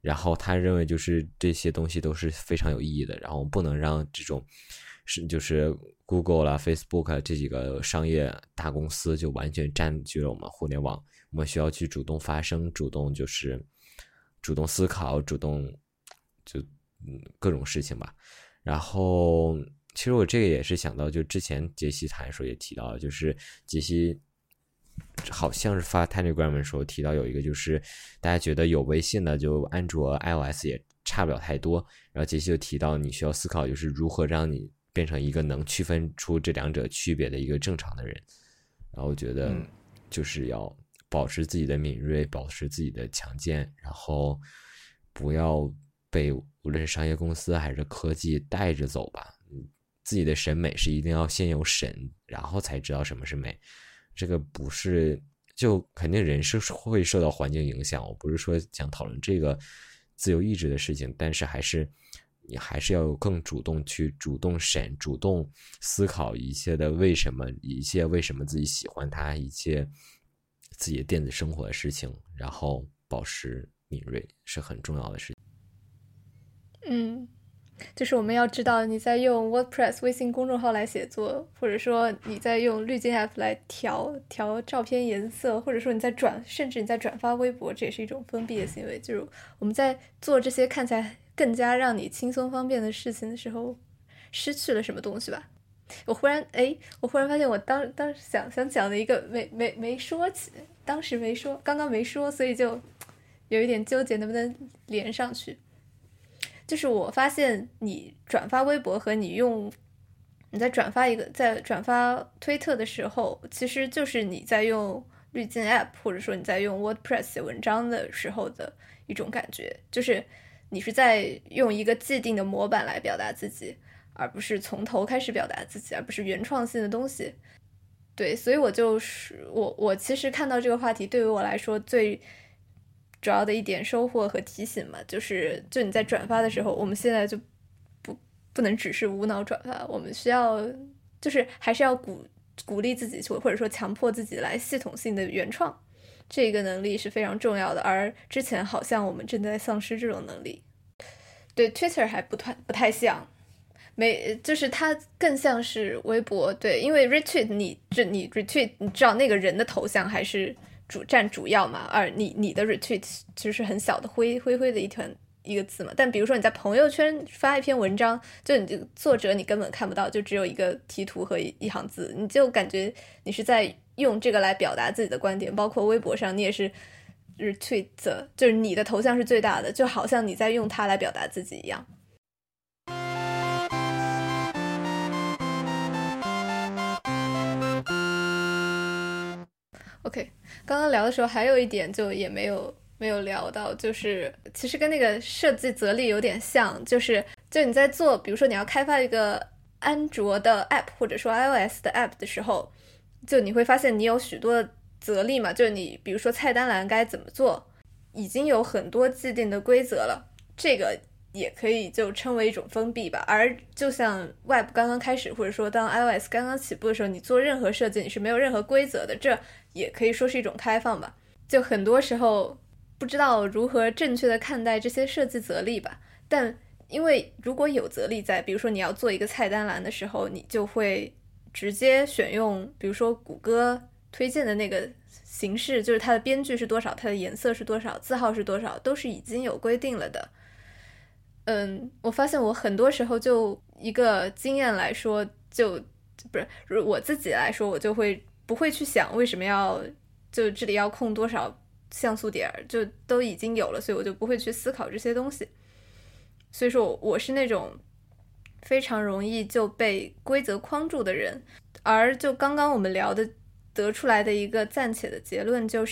然后他认为就是这些东西都是非常有意义的，然后不能让这种是就是 Google 啦 Facebook 啦这几个商业大公司就完全占据了我们互联网，我们需要去主动发声，主动就是主动思考，主动就嗯各种事情吧。然后其实我这个也是想到，就之前杰西谈的时候也提到，就是杰西好像是发 Telegram 的时候提到有一个，就是大家觉得有微信的就安卓 iOS 也差不了太多，然后杰西就提到你需要思考就是如何让你变成一个能区分出这两者区别的一个正常的人。然后我觉得就是要保持自己的敏锐，保持自己的强健，然后不要被无论是商业公司还是科技带着走吧。自己的审美是一定要先有审，然后才知道什么是美。这个不是就肯定人是会受到环境影响，我不是说想讨论这个自由意志的事情，但是还是你还是要有更主动去主动审，主动思考一切的为什么，一切为什么自己喜欢它，一切自己的电子生活的事情，然后保持敏锐是很重要的事情。 嗯，就是我们要知道你在用 WordPress 微信公众号来写作，或者说你在用滤镜 App 来调调照片颜色，或者说你在转，甚至你在转发微博，这也是一种封闭的行为。就是我们在做这些看起来更加让你轻松方便的事情的时候，失去了什么东西吧。我忽然哎，我忽然发现我当当时想想讲的一个没没没说起，当时没说，刚刚没说，所以就有一点纠结能不能连上去。就是我发现你转发微博和你用你在转发一个在转发推特的时候，其实就是你在用滤镜 App 或者说你在用 WordPress 写文章的时候的一种感觉，就是你是在用一个既定的模板来表达自己，而不是从头开始表达自己，而不是原创性的东西。对，所以我就是我我其实看到这个话题对于我来说最主要的一点收获和提醒嘛，就是就你在转发的时候，我们现在就不不能只是无脑转发，我们需要就是还是要鼓鼓励自己，或者说强迫自己来系统性的原创，这个能力是非常重要的。而之前好像我们正在丧失这种能力。对 Twitter 还不太不太像，没就是它更像是微博。对，因为 retweet 你这你 retweet 你知道那个人的头像还是主占主要嘛，而你你的 retweet 就是很小的灰灰灰的一团一个字嘛。但比如说你在朋友圈发一篇文章，就你这个作者你根本看不到，就只有一个题图和 一, 一行字，你就感觉你是在用这个来表达自己的观点。包括微博上你也是 retweet， 就是你的头像是最大的，就好像你在用它来表达自己一样。OK， 刚刚聊的时候还有一点就也没有没有聊到，就是其实跟那个设计则例有点像，就是就你在做，比如说你要开发一个安卓的 app 或者说 iOS 的 app 的时候，就你会发现你有许多则例嘛，就你比如说菜单栏该怎么做，已经有很多既定的规则了，这个也可以就称为一种封闭吧。而就像 Web 刚刚开始，或者说当 iOS 刚刚起步的时候，你做任何设计你是没有任何规则的，这也可以说是一种开放吧。就很多时候不知道如何正确的看待这些设计则例吧，但因为如果有则例在，比如说你要做一个菜单栏的时候，你就会直接选用比如说谷歌推荐的那个形式，就是它的边距是多少，它的颜色是多少，字号是多少，都是已经有规定了的。嗯，我发现我很多时候就一个经验来说，就不是我自己来说，我就会不会去想为什么要就这里要空多少像素点，就都已经有了，所以我就不会去思考这些东西。所以说我我是那种非常容易就被规则框住的人。而就刚刚我们聊的得出来的一个暂且的结论就是，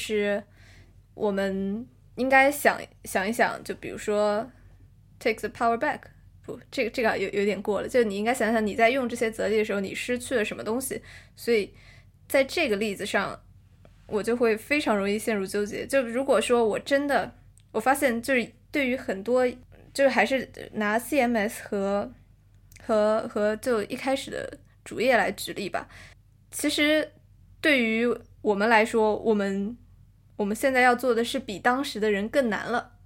我们应该想想一想，就比如说 take the power back， 不，这个这个有有点过了，就你应该想想你在用这些则例的时候你失去了什么东西。所以在这个例子上我就会非常容易陷入纠结。就如果说我真的我发现就是对于很多就是还是拿 C M S 和和和就一开始的主页来举例吧，其实对于我们来说，我们我们现在要做的是比当时的人更难了。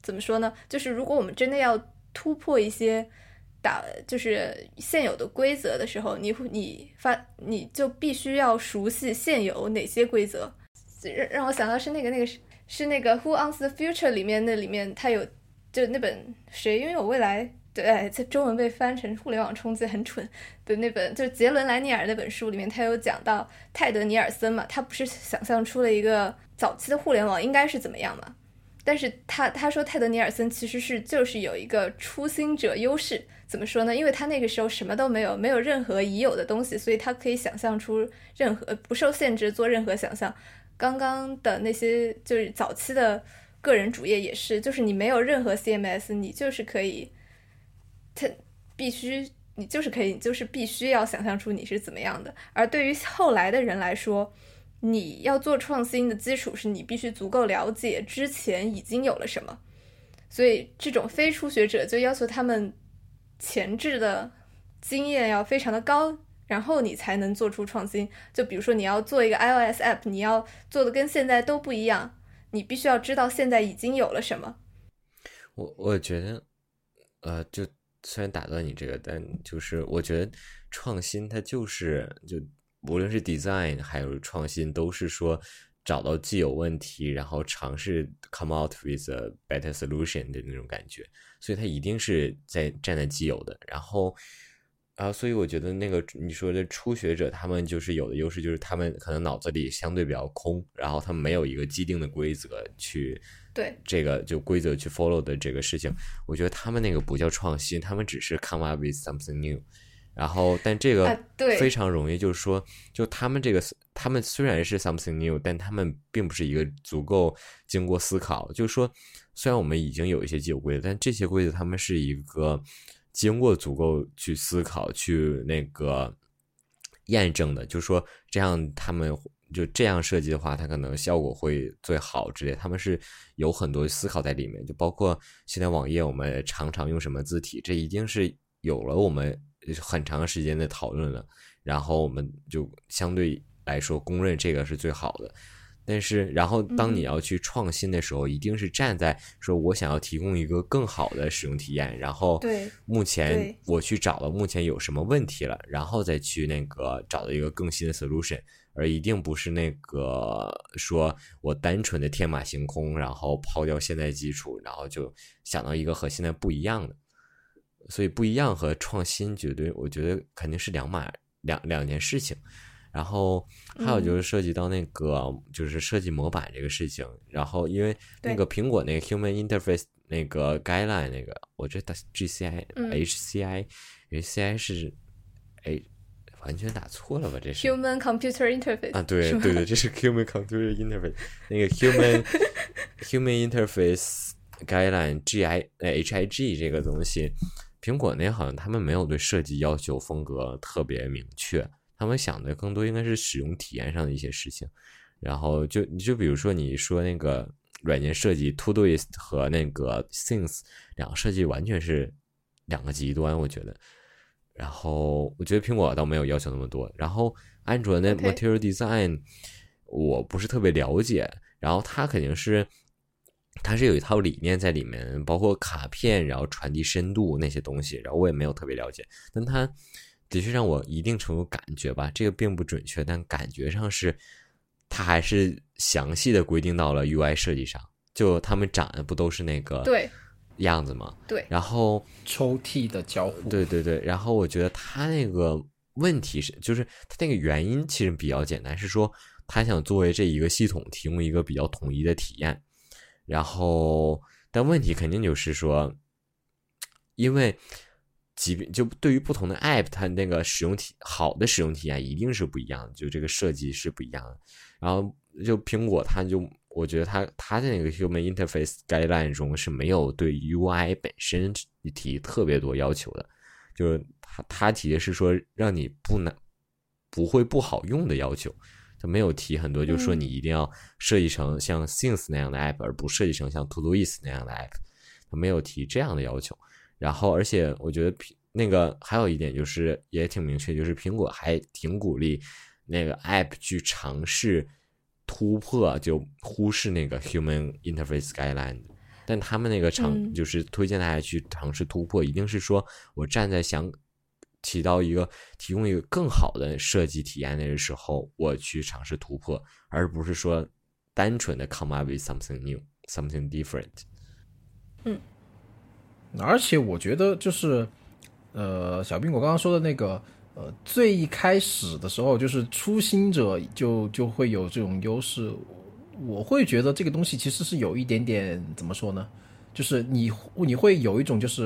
怎么说呢？就是如果我们真的要突破一些打就是现有的规则的时候，你你发你就必须要熟悉现有哪些规则。让让我想到是那个那个是是那个 Who Owns the Future 里面的里面它有就那本谁拥有未来，对，在中文被翻成互联网冲击很蠢的那本，就是杰伦莱尼尔那本书里面，他有讲到泰德尼尔森嘛，他不是想象出了一个早期的互联网应该是怎么样嘛？但是他他说泰德尼尔森其实是就是有一个初心者优势，怎么说呢？因为他那个时候什么都没有，没有任何已有的东西，所以他可以想象出任何不受限制做任何想象。刚刚的那些就是早期的个人主页也是，就是你没有任何 C M S， 你就是可以，他必须你就是可以，你就是必须要想象出你是怎么样的。而对于后来的人来说，你要做创新的基础是你必须足够了解之前已经有了什么，所以这种非初学者就要求他们前置的经验要非常的高，然后你才能做出创新。就比如说你要做一个 iOS app， 你要做的跟现在都不一样，你必须要知道现在已经有了什么。 我我觉得呃就虽然打断你这个，但就是我觉得创新它就是就无论是 design 还有创新，都是说找到既有问题，然后尝试 come out with a better solution 的那种感觉，所以它一定是在站在既有的。然后啊，所以我觉得那个你说的初学者，他们就是有的优势，就是他们可能脑子里相对比较空，然后他们没有一个既定的规则去对这个就规则去 follow 的这个事情，我觉得他们那个不叫创新，他们只是 come up with something new。然后但这个非常容易就是说、啊、就他们这个他们虽然是 something new， 但他们并不是一个足够经过思考，就是说虽然我们已经有一些既有规则，但这些规则他们是一个经过足够去思考去那个验证的，就是说这样他们就这样设计的话它可能效果会最好之类，他们是有很多思考在里面，就包括现在网页我们常常用什么字体，这一定是有了我们很长时间的讨论了，然后我们就相对来说公认这个是最好的。但是然后当你要去创新的时候、嗯、一定是站在说我想要提供一个更好的使用体验，然后目前我去找了目前有什么问题了，然后再去那个找到一个更新的 solution， 而一定不是那个说我单纯的天马行空，然后抛掉现在基础，然后就想到一个和现在不一样的。所以不一样和创新绝对我觉得肯定是两码两两件事情。然后还有就是涉及到那个、嗯、就是设计模板这个事情，然后因为那个苹果那个 Human Interface 那个 Guideline 那个我觉得 G C I、嗯、H C I H C I 是哎完全打错了吧，这是 Human Computer Interface 啊，对对对，这是 Human Computer Interface 那个 Human Human Interface Guideline G I H I G 这个东西，苹果那好像他们没有对设计要求风格特别明确，他们想的更多应该是使用体验上的一些事情。然后就就比如说你说那个软件设计 Todoist 和那个 Things 两个设计完全是两个极端我觉得。然后我觉得苹果倒没有要求那么多，然后安卓的 Material Design 我不是特别了解，然后它肯定是它是有一套理念在里面，包括卡片然后传递深度那些东西，然后我也没有特别了解，但它的确让我一定程度感觉吧，这个并不准确，但感觉上是它还是详细的规定到了 U I 设计上，就他们长的不都是那个对样子吗？ 对， 然后抽屉的交互， 对对对，然后我觉得他那个问题是，就是他那个原因其实比较简单，是说他想作为这一个系统提供一个比较统一的体验，然后但问题肯定就是说，因为即便就对于不同的 app 它那个使用体好的使用体验一定是不一样的，就这个设计是不一样的。然后就苹果它就我觉得它它在那个 Human Interface Guideline 中是没有对 U I 本身提特别多要求的，就是它它提的是说让你不难不会不好用的要求，它没有提很多就是说你一定要设计成像 Things 那样的 app、嗯、而不设计成像 Todoist 那样的 app， 它没有提这样的要求。然后而且我觉得那个还有一点就是也挺明确，就是苹果还挺鼓励那个 app 去尝试突破就忽视那个 Human Interface Guideline。 但他们那个尝、 嗯、 就是推荐大家去尝试突破，一定是说我站在想提到一个提供一个更好的设计体验的时候，我去尝试突破，而不是说单纯的 come up with something new, something different。 嗯， 而且我觉得就是，呃，小苹果刚刚说的那个，呃，最一开始的时候，就是初心者就就会有这种优势。我会觉得这个东西其实是有一点点怎么说呢？就是你你会有一种就是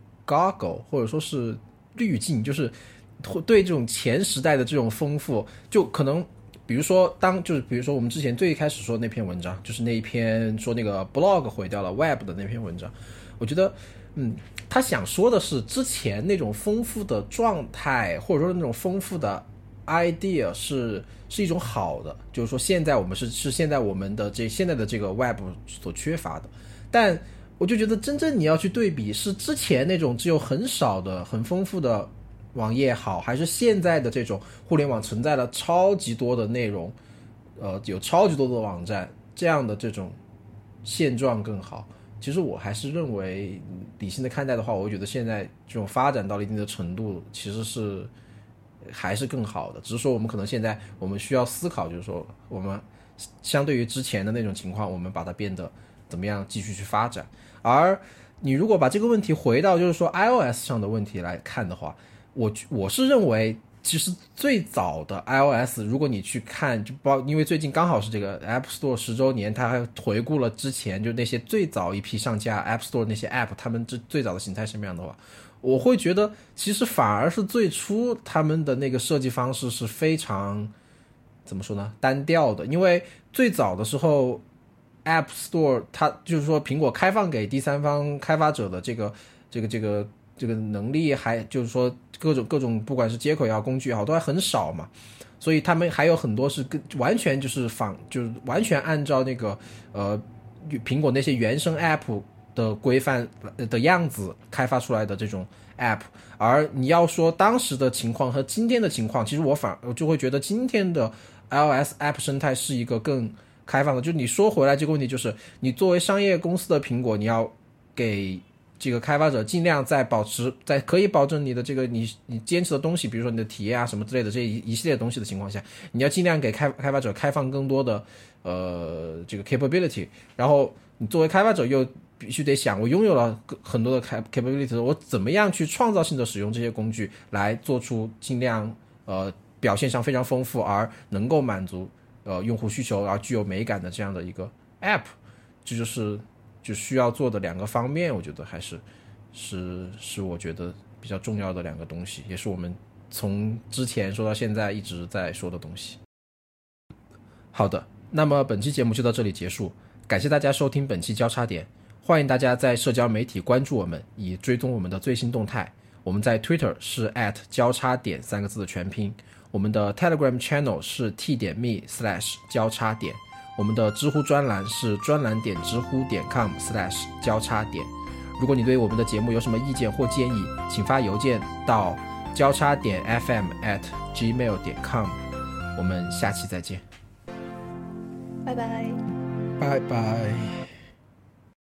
goggle 或者说是滤镜，就是对这种前时代的这种丰富，就可能比如说当就是比如说我们之前最一开始说那篇文章，就是那一篇说那个 blog 毁掉了 web 的那篇文章，我觉得嗯，他想说的是之前那种丰富的状态，或者说那种丰富的 idea 是是一种好的，就是说现在我们是是现在我们的这现在的这个 web 所缺乏的，但我就觉得真正你要去对比是之前那种只有很少的很丰富的网页好，还是现在的这种互联网存在了超级多的内容，呃，有超级多的网站，这样的这种现状更好。其实我还是认为理性的看待的话，我会觉得现在这种发展到了一定的程度，其实是还是更好的。只是说我们可能现在我们需要思考，就是说我们相对于之前的那种情况，我们把它变得怎么样继续去发展。而你如果把这个问题回到就是说 iOS 上的问题来看的话，我我是认为其实最早的 iOS 如果你去看，就包因为最近刚好是这个 App Store 十周年，它还回顾了之前就那些最早一批上架 App Store 那些 App 他们最最早的形态什么样的话，我会觉得其实反而是最初他们的那个设计方式是非常怎么说呢单调的。因为最早的时候 App Store 它就是说苹果开放给第三方开发者的这个这个这个这个能力，还就是说各种各种不管是接口也好工具也好都还很少嘛，所以他们还有很多是跟完全就是仿就是完全按照那个呃苹果那些原生 App 的规范的样子开发出来的这种 App。 而你要说当时的情况和今天的情况，其实我反我就会觉得今天的 iOS App 生态是一个更开放的。就你说回来这个问题，就是你作为商业公司的苹果，你要给这个开发者尽量在保持在可以保证你的这个你你坚持的东西，比如说你的体验啊什么之类的这一一系列东西的情况下，你要尽量给开开发者开放更多的呃这个 capability。 然后你作为开发者又必须得想，我拥有了很多的 capability， 我怎么样去创造性的使用这些工具来做出尽量呃表现上非常丰富而能够满足呃用户需求而具有美感的这样的一个 app。 这就是就需要做的两个方面，我觉得还是是是我觉得比较重要的两个东西，也是我们从之前说到现在一直在说的东西。好的，那么本期节目就到这里结束，感谢大家收听本期交叉点，欢迎大家在社交媒体关注我们，以追踪我们的最新动态。我们在 Twitter 是 at 交叉点三个字的全拼，我们的 Telegram Channel 是 t 点 me slash 交叉点，我们的知乎专栏是专栏点知乎点 com slash 交叉点。如果你对我们的节目有什么意见或建议，请发邮件到交叉点 fm at gmail 点 com。 我们下期再见， 拜拜拜拜。